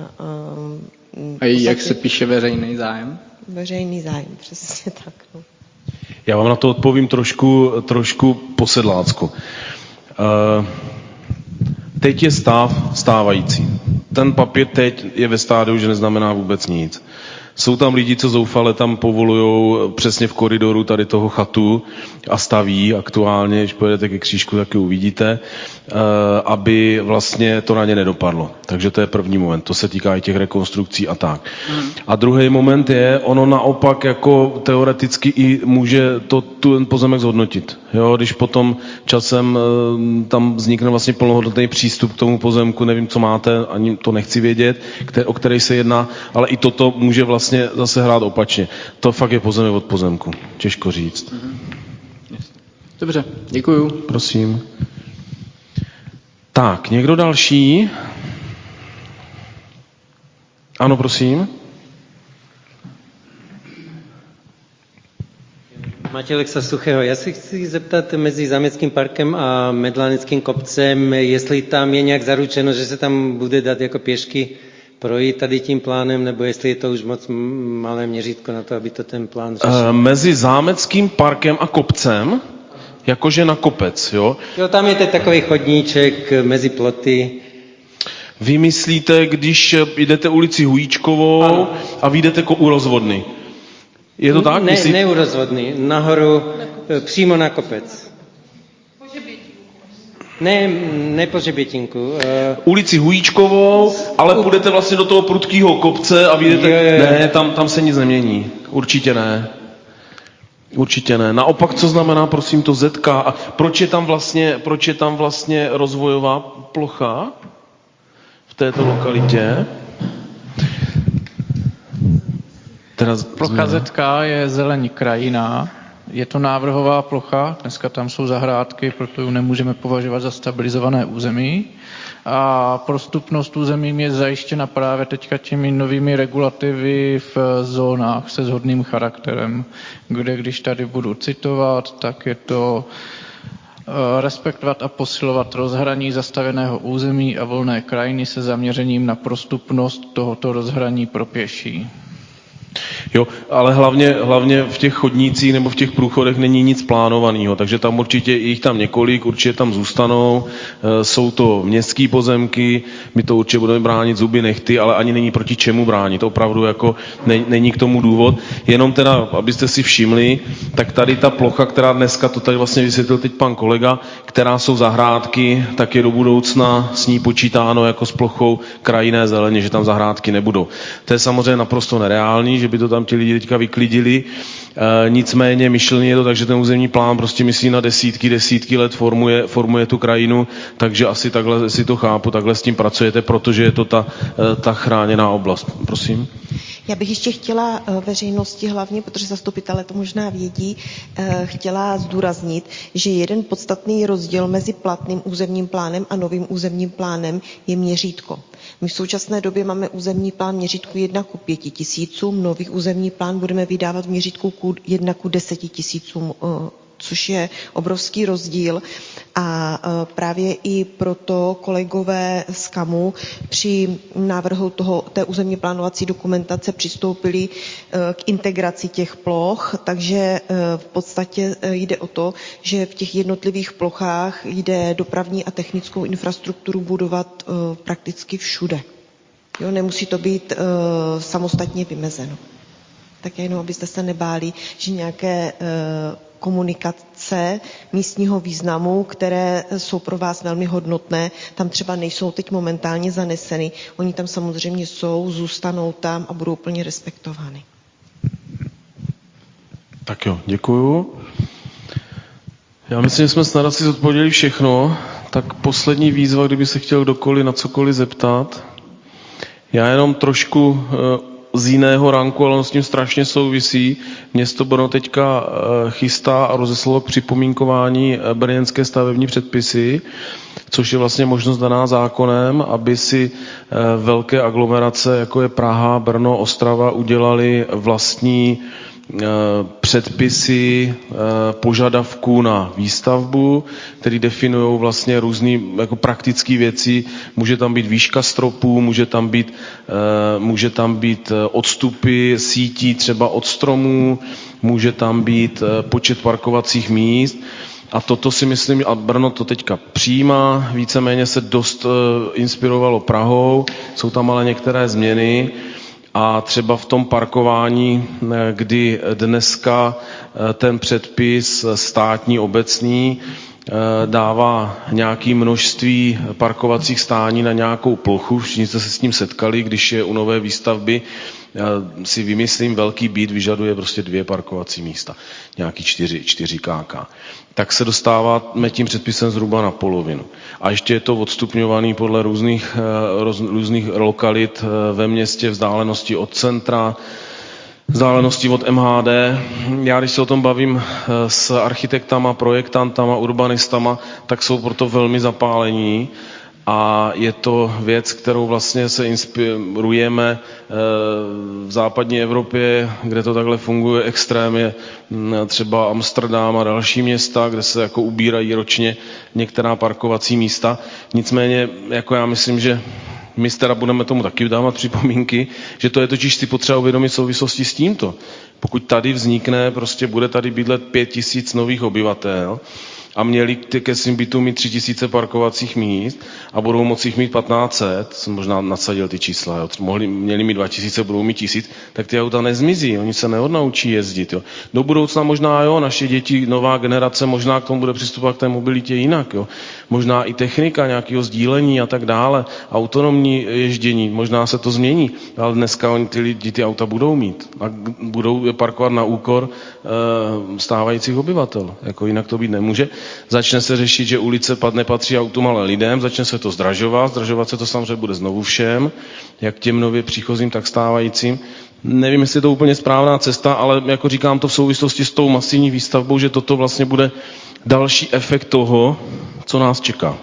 A jak se píše veřejný zájem? Veřejný zájem, přesně tak. No. Já vám na to odpovím trošku po sedlácku. Teď je stávající. Ten papír teď je ve stádiu, že neznamená vůbec nic. Jsou tam lidi, co zoufale tam povolujou přesně v koridoru tady toho chatu a staví aktuálně, když pojedete ke křížku, tak ji uvidíte, aby vlastně to na ně nedopadlo. Takže to je první moment. To se týká i těch rekonstrukcí a tak. A druhý moment je, ono naopak jako teoreticky i může ten pozemek zhodnotit. Jo, když potom časem tam vznikne vlastně plnohodnotný přístup k tomu pozemku, nevím, co máte, ani to nechci vědět, o který se jedná, ale i toto může vlastně zase hrát opačně. To fakt je pozemek od pozemku. Těžko říct. Dobře, děkuju. Prosím. Tak, někdo další? Ano, prosím. Matěj Lexa Suchého. Já si chci zeptat mezi Zámeckým parkem a Medláneckým kopcem, jestli tam je nějak zaručeno, že se tam bude dát jako pěšky projít tady tím plánem, nebo jestli je to už moc malé měřítko na to, aby to ten plán řešil. Mezi Zámeckým parkem a kopcem, jakože na kopec, jo? Jo, tam je takový chodníček mezi ploty. Vy myslíte, když jdete ulici Hujíčkovou ano. A vyjdete u rozvodny. Je to tak? Ne u rozvodny, nahoru, přímo na kopec. Ne po Žebětinku. Ulici Hujíčkovou, ale půjdete vlastně do toho prudkého kopce a vyjdete... Jo. Ne, tam se nic nemění. Určitě ne. Určitě ne. Naopak, co znamená, prosím, to ZK? A proč je tam vlastně rozvojová plocha v této lokalitě? Plocha ZK je zeleň krajina, Je to návrhová plocha, dneska tam jsou zahrádky, proto ji nemůžeme považovat za stabilizované území. A prostupnost území je zajištěna právě teďka těmi novými regulativy v zónách se shodným charakterem, kde když tady budu citovat, tak je to respektovat a posilovat rozhraní zastavěného území a volné krajiny se zaměřením na prostupnost tohoto rozhraní pro pěší. Jo, ale hlavně v těch chodnících nebo v těch průchodech není nic plánovaného, takže tam určitě jich tam několik, určitě tam zůstanou, jsou to městský pozemky, my to určitě budeme bránit zuby nehty, ale ani není proti čemu bránit, opravdu jako není k tomu důvod, jenom teda, abyste si všimli, tak tady ta plocha, která dneska, to tady vlastně vysvětlil teď pan kolega, která jsou zahrádky, tak je do budoucna s ní počítáno jako s plochou krajinné zeleně, že tam zahrádky nebudou. To je samozřejmě naprosto nereálný, že by to tam ti lidi teďka vyklidili. Nicméně myšlený je to tak, že ten územní plán prostě myslí na desítky let formuje tu krajinu, takže asi takhle si to chápu, takhle s tím pracujete, protože je to ta chráněná oblast. Prosím. Já bych ještě chtěla veřejnosti hlavně, protože zastupitelé to možná vědí, chtěla zdůraznit, že jeden podstatný rozdíl mezi platným územním plánem a novým územním plánem je měřítko. My v současné době máme územní plán měřítku 1:5 000, nový územní plán budeme vydávat v měřítku 1:10 000, což je obrovský rozdíl a právě i proto kolegové z KAMu při návrhu té územně plánovací dokumentace přistoupili k integraci těch ploch, takže v podstatě jde o to, že v těch jednotlivých plochách jde dopravní a technickou infrastrukturu budovat prakticky všude. Jo, nemusí to být samostatně vymezeno. Tak jenom, abyste se nebáli, že nějaké komunikace místního významu, které jsou pro vás velmi hodnotné, tam třeba nejsou teď momentálně zaneseny. Oni tam samozřejmě jsou, zůstanou tam a budou plně respektovány. Tak jo, děkuju. Já myslím, že jsme snad asi zodpověděli všechno. Tak poslední výzva, kdyby se chtěl kdokoliv na cokoliv zeptat. Já jenom trošku z jiného ranku, ale on s tím strašně souvisí. Město Brno teďka chystá a rozeslalo k připomínkování brněnské stavební předpisy, což je vlastně možnost daná zákonem, aby si velké aglomerace, jako je Praha, Brno, Ostrava, udělali vlastní předpisy požadavků na výstavbu, které definují vlastně různé jako praktické věci. Může tam být výška stropů, může tam být odstupy sítí třeba od stromů, může tam být počet parkovacích míst. A toto si myslím, a Brno to teďka přijímá, víceméně se dost inspirovalo Prahou, jsou tam ale některé změny. A třeba v tom parkování, kdy dneska ten předpis státní, obecný, dává nějaké množství parkovacích stání na nějakou plochu, všichni jste se s tím setkali, když je u nové výstavby, já si vymyslím, velký byt vyžaduje prostě 2 parkovací místa, nějaký 4 kk. Tak se dostáváme tím předpisem zhruba na polovinu. A ještě je to odstupňovaný podle různých lokalit ve městě, vzdálenosti od centra, vzdálenosti od MHD. Já, když se o tom bavím s architektama, projektantama, urbanistama, tak jsou proto velmi zapálení. A je to věc, kterou vlastně se inspirujeme v západní Evropě, kde to takhle funguje extrémně, třeba Amsterdam a další města, kde se jako ubírají ročně některá parkovací místa. Nicméně, jako já myslím, že my teda budeme tomu taky dávat připomínky, že to je totiž si potřeba uvědomit v souvislosti s tímto. Pokud tady vznikne, prostě bude tady bydlet 5 000 nových obyvatel, a měli ke svým bytům mít 3 000 parkovacích míst a budou moci jich mít 1500, jsem možná nadsadil ty čísla, jo. Měli mít 2000, budou mít 1000, tak ty auta nezmizí, oni se neodnaučí jezdit. Jo. Do budoucna možná jo, naše děti, nová generace možná k tomu bude přistupovat k té mobilitě jinak. Jo. Možná i technika nějakého sdílení a tak dále, autonomní ježdění, možná se to změní, ale dneska oni ty lidi ty auta budou mít a budou je parkovat na úkor stávajících obyvatel. Jako jinak to být nemůže. Začne se řešit, že ulice nepatří autům, ale lidem, začne se to zdražovat se to samozřejmě bude znovu všem, jak těm nově příchozím, tak stávajícím. nevím, jestli je to úplně správná cesta, ale jako říkám to v souvislosti s tou masivní výstavbou, že toto vlastně bude další efekt toho, co nás čeká.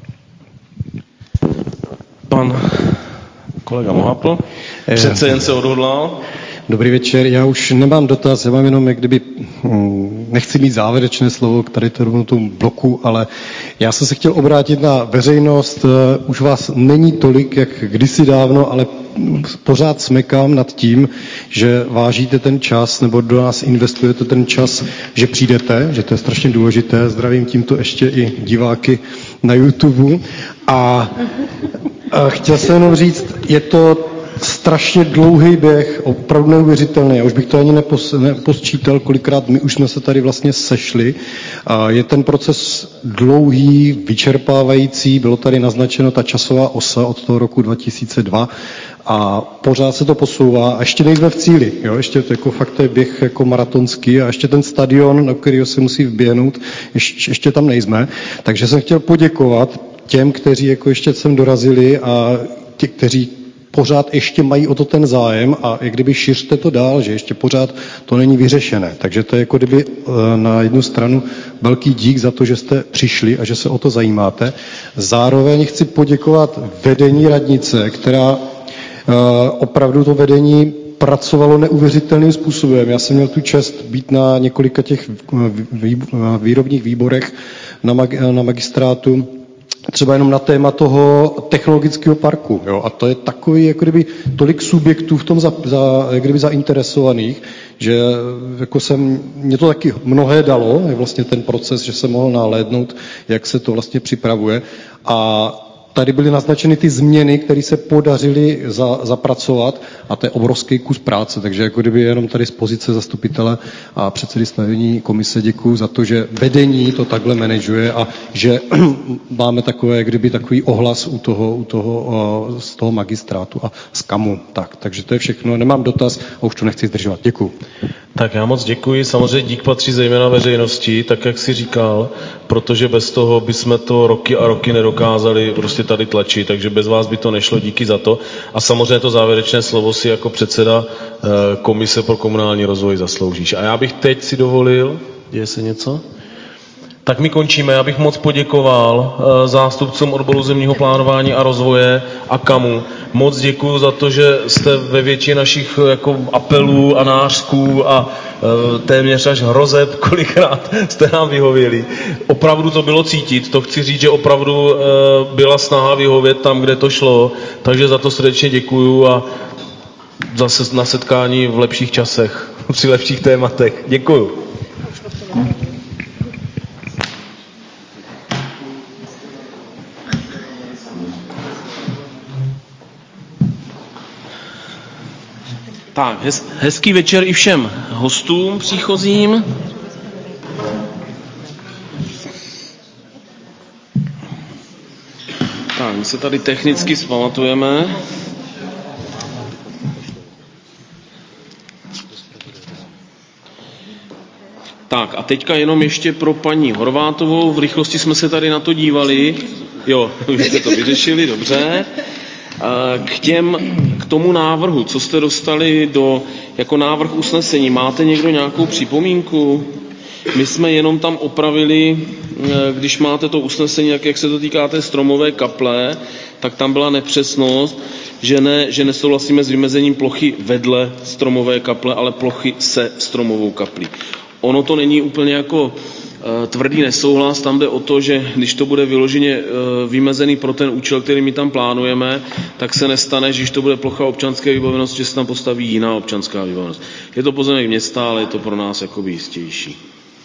Pan kolega Mohapl přece jen se odhodlal. Dobrý večer, já už nemám dotaz, já mám jenom, jak kdyby, nechci mít závěrečné slovo k tady tomu bloku, ale já jsem se chtěl obrátit na veřejnost, už vás není tolik, jak kdysi dávno, ale pořád smekám nad tím, že vážíte ten čas, nebo do nás investujete ten čas, že přijdete, že to je strašně důležité, zdravím tímto ještě i diváky na YouTube a chtěl jsem jenom říct, je to strašně dlouhý běh, opravdu neuvěřitelný. Já už bych to ani neposčítal, kolikrát my už jsme se tady vlastně sešli. Je ten proces dlouhý, vyčerpávající, bylo tady naznačeno ta časová osa od toho roku 2002 a pořád se to posouvá a ještě nejsme v cíli. Jo? Ještě to jako fakt je běh jako maratonský a ještě ten stadion, na kterýho se musí vběhnout, ještě tam nejsme. Takže jsem chtěl poděkovat těm, kteří jako ještě sem dorazili a ti, kteří pořád ještě mají o to ten zájem a jak kdyby šiřte to dál, že ještě pořád to není vyřešené. Takže to je jako kdyby na jednu stranu velký dík za to, že jste přišli a že se o to zajímáte. Zároveň chci poděkovat vedení radnice, která opravdu to vedení pracovalo neuvěřitelným způsobem. Já jsem měl tu čest být na několika těch výrobních výborech na magistrátu, třeba jenom na téma toho technologického parku. Jo? A to je takový, jako kdyby tolik subjektů v tom jak kdyby zainteresovaných, že jako mě to taky mnohé dalo, je vlastně ten proces, že jsem mohl nalédnout, jak se to vlastně připravuje. A tady byly naznačeny ty změny, které se podařily zapracovat a to je obrovský kus práce, takže jako kdyby jenom tady z pozice zastupitele a předsedy stavební komise děkuju za to, že vedení to takhle manažuje a že máme takové, kdyby takový ohlas z toho magistrátu a z KAMu. Takže to je všechno, nemám dotaz a už to nechci zdržovat. Děkuju. Tak já moc děkuji. Samozřejmě dík patří zejména veřejnosti, tak jak jsi říkal, protože bez toho bychom to roky a roky nedokázali prostě tady tlačit, takže bez vás by to nešlo, díky za to. A samozřejmě to závěrečné slovo si jako předseda Komise pro komunální rozvoj zasloužíš. A já bych teď si dovolil, děje se něco? Tak my končíme. Já bych moc poděkoval zástupcům odboru územního plánování a rozvoje a KAMu. Moc děkuju za to, že jste ve většině našich jako apelů a nářků a téměř až hrozeb, kolikrát jste nám vyhověli. Opravdu to bylo cítit, to chci říct, že opravdu byla snaha vyhovět tam, kde to šlo, takže za to srdečně děkuju a zase na setkání v lepších časech, při lepších tématech. Děkuju. Tak, hezký večer i všem hostům příchozím. Tak, my se tady technicky zpamatujeme. Tak a teďka jenom ještě pro paní Horvátovou. V rychlosti jsme se tady na to dívali. Jo, už jste to vyřešili, dobře. K tomu návrhu, co jste dostali jako návrh usnesení, máte někdo nějakou připomínku? My jsme jenom tam opravili, když máte to usnesení, jak se to týká té stromové kaple, tak tam byla nepřesnost, že nesouhlasíme s vymezením plochy vedle stromové kaple, ale plochy se stromovou kaplí. Ono to není úplně jako tvrdý nesouhlas, tam jde o to, že když to bude vyloženě vymezený pro ten účel, který my tam plánujeme, tak se nestane, že když to bude plocha občanské vybavenosti, že se tam postaví jiná občanská vybavenost. Je to pozemek města, ale je to pro nás jakoby jistější.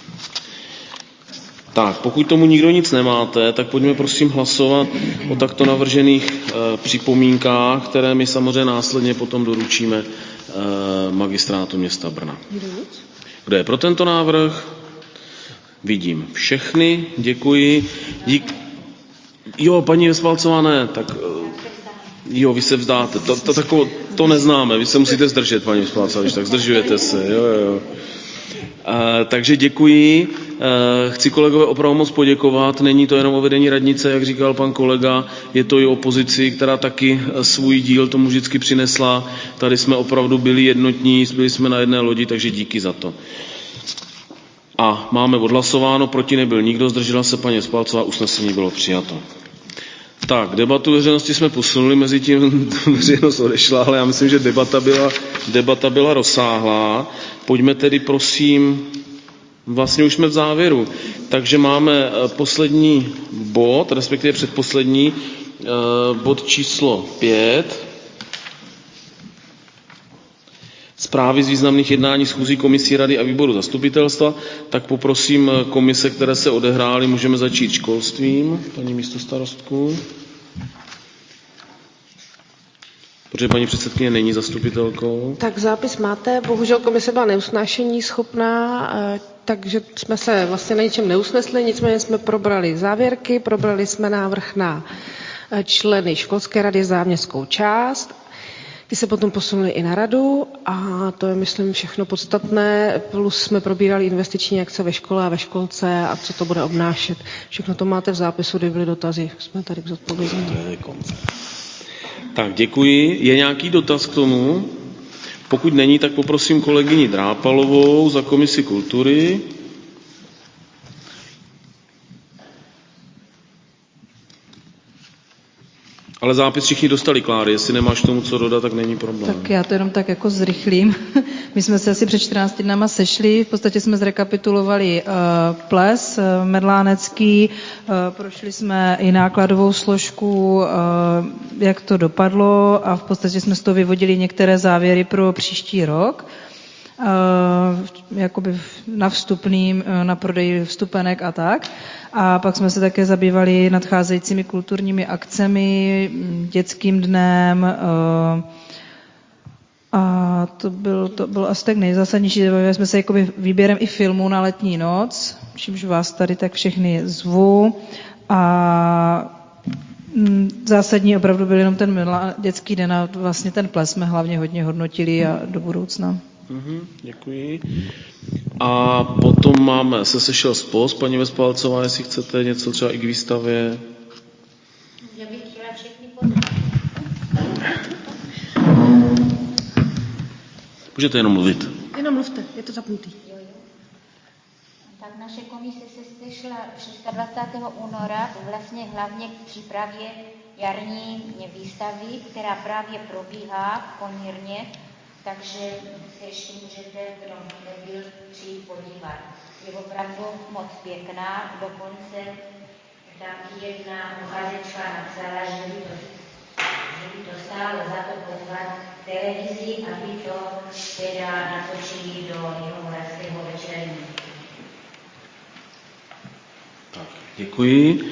Tak, pokud tomu nikdo nic nemáte, tak pojďme prosím hlasovat o takto navržených připomínkách, které my samozřejmě následně potom doručíme magistrátu města Brna. Kdo je pro tento návrh? Vidím všechny, děkuji. Jo, paní Vespálcová ne, tak jo, vy se vzdáte. To neznáme, vy se musíte zdržet, paní Vespálcová, tak zdržujete se. Jo. Takže děkuji. Chci kolegové opravdu moc poděkovat. Není to jenom o vedení radnice, jak říkal pan kolega, je to i opozici, která taky svůj díl tomu vždycky přinesla. Tady jsme opravdu byli jednotní, byli jsme na jedné lodi, takže díky za to. A máme odhlasováno, proti nebyl nikdo, zdržela se paní Spalcová, usnesení bylo přijato. Tak, debatu veřejnosti jsme posunuli, mezi tím veřejnost odešla, ale já myslím, že debata byla rozsáhlá. Pojďme tedy prosím, vlastně už jsme v závěru, takže máme poslední bod, respektive předposlední, bod číslo 5. Zprávy z významných jednání schůzí komisí rady a výboru zastupitelstva, tak poprosím komise, které se odehrály, můžeme začít školstvím, paní místostarostku. Protože paní předsedkyně není zastupitelkou. Tak zápis máte, bohužel komise byla neusnášení schopná, takže jsme se vlastně na ničem neusnesli, nicméně jsme probrali závěrky, probrali jsme návrh na členy školské rady za městskou část. Ty se potom posunuli i na radu a to je, myslím, všechno podstatné. Plus jsme probírali investiční akce ve škole a ve školce a co to bude obnášet. Všechno to máte v zápisu, kdy byly dotazy. Jsme tady k zodpovězení. Tak, děkuji. Je nějaký dotaz k tomu? Pokud není, tak poprosím kolegyni Drápalovou za komisi kultury. Ale zápis všichni dostali, Kláry, jestli nemáš k tomu co dodat, tak není problém. Tak já to jenom tak jako zrychlím. My jsme se asi před 14 dnama sešli, v podstatě jsme zrekapitulovali ples medlánecký, prošli jsme i nákladovou složku, jak to dopadlo a v podstatě jsme z toho vyvodili některé závěry pro příští rok. Jakoby na vstupným, na prodej vstupenek a tak. A pak jsme se také zabývali nadcházejícími kulturními akcemi, dětským dnem a to bylo asi tak nejzásadnější. Zabývali jsme se jakoby výběrem i filmů na letní noc, čímž vás tady tak všechny zvu a zásadní opravdu byl jenom ten dětský den a vlastně ten ples jsme hlavně hodně hodnotili a do budoucna. Děkuji. A potom se sešel SPOS, paní Vespálcová, jestli chcete něco třeba i k výstavě. Já bych chtěla všechny pozdravit. Můžete jenom mluvit. Jenom mluvte, je to zapnutý. Tak naše komise se sešla 26. února, vlastně hlavně k přípravě jarní výstavy, která právě probíhá v Konírně. Takže se ještě můžete, kdo nebyl, přijít podívat. Je opravdu moc pěkná, dokonce tam jedna uchazečka napsala, že by to stálo za to pozvat televizi, aby to teda natočili do Jihomoravského večerní. Tak, děkuji.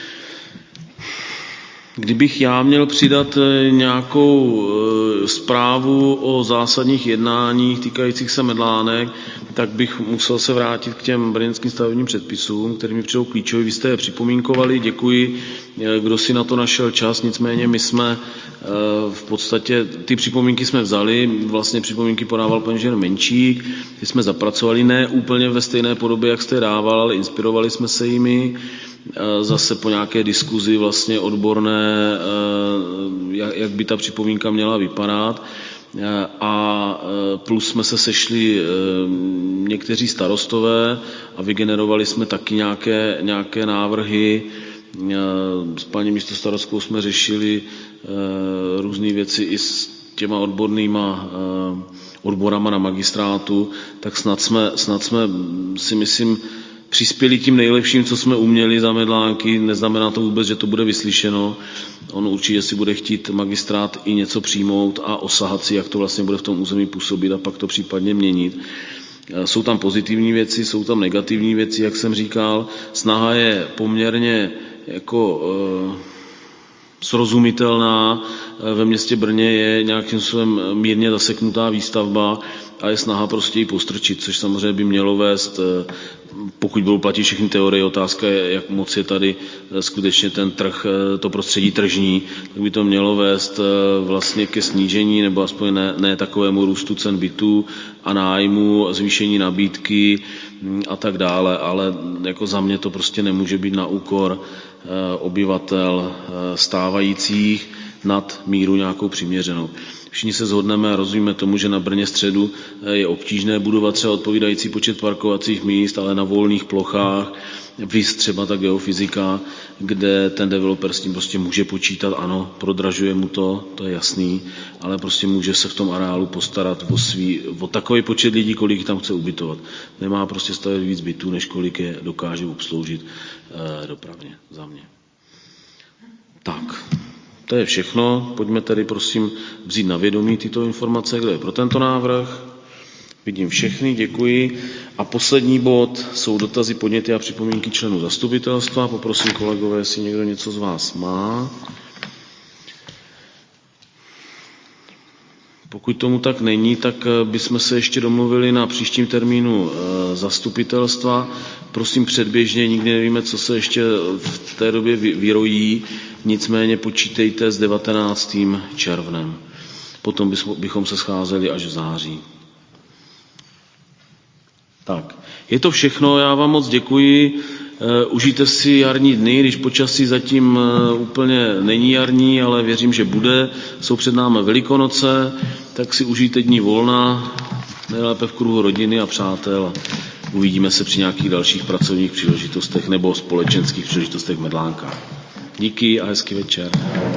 Kdybych já měl přidat nějakou zprávu o zásadních jednáních týkajících se Medlánek, tak bych musel se vrátit k těm brněnským stavebním předpisům, kterými přijdou klíčové. Vy jste je připomínkovali, děkuji, kdo si na to našel čas, nicméně my jsme v podstatě, ty připomínky jsme vzali, vlastně připomínky podával pan inženýr Menčík, ty jsme zapracovali ne úplně ve stejné podobě, jak jste dával, ale inspirovali jsme se jimi, zase po nějaké diskuzi vlastně odborné, jak by ta připomínka měla vypadat. A plus jsme se sešli někteří starostové a vygenerovali jsme taky nějaké návrhy. S paní místostarostkou jsme řešili různé věci i s těma odborama na magistrátu, tak snad jsme si myslím přispěli tím nejlepším, co jsme uměli za Medlánky. Neznamená to vůbec, že to bude vyslyšeno. On určitě si bude chtít magistrát i něco přijmout a osahat si, jak to vlastně bude v tom území působit a pak to případně měnit. Jsou tam pozitivní věci, jsou tam negativní věci, jak jsem říkal. Snaha je poměrně jako srozumitelná. Ve městě Brně je nějakým způsobem mírně zaseknutá výstavba a je snaha prostě ji postrčit, což samozřejmě by mělo vést, pokud budou platit všechny teorie, otázka je, jak moc je tady skutečně ten trh, to prostředí tržní, tak by to mělo vést vlastně ke snížení nebo aspoň ne takovému růstu cen bytů a nájmu, zvýšení nabídky a tak dále, ale jako za mě to prostě nemůže být na úkor obyvatel stávajících nad míru nějakou přiměřenou. Všichni se shodneme a rozumíme tomu, že na Brně středu je obtížné budovat třeba odpovídající počet parkovacích míst, ale na volných plochách, víc třeba ta geofyzika, kde ten developer s tím prostě může počítat, ano, prodražuje mu to je jasný, ale prostě může se v tom areálu postarat o takový počet lidí, kolik tam chce ubytovat. Nemá prostě stavět víc bytů, než kolik je dokáže obsloužit dopravně za mě. Tak. To je všechno. Pojďme tedy prosím vzít na vědomí tyto informace, kdo je pro tento návrh. Vidím všechny, děkuji. A poslední bod jsou dotazy, podněty a připomínky členů zastupitelstva. Poprosím kolegové, jestli někdo něco z vás má. Pokud tomu tak není, tak bychom se ještě domluvili na příštím termínu zastupitelstva. Prosím předběžně, nikdy nevíme, co se ještě v té době vyrojí, nicméně počítejte s 19. červnem. Potom bychom se scházeli až v září. Tak, je to všechno, já vám moc děkuji. Užijte si jarní dny, když počasí zatím úplně není jarní, ale věřím, že bude. Jsou před námi Velikonoce, tak si užijte dní volna, nejlépe v kruhu rodiny a přátel. Uvidíme se při nějakých dalších pracovních příležitostech nebo společenských příležitostech v Medlánkách. Díky a hezký večer.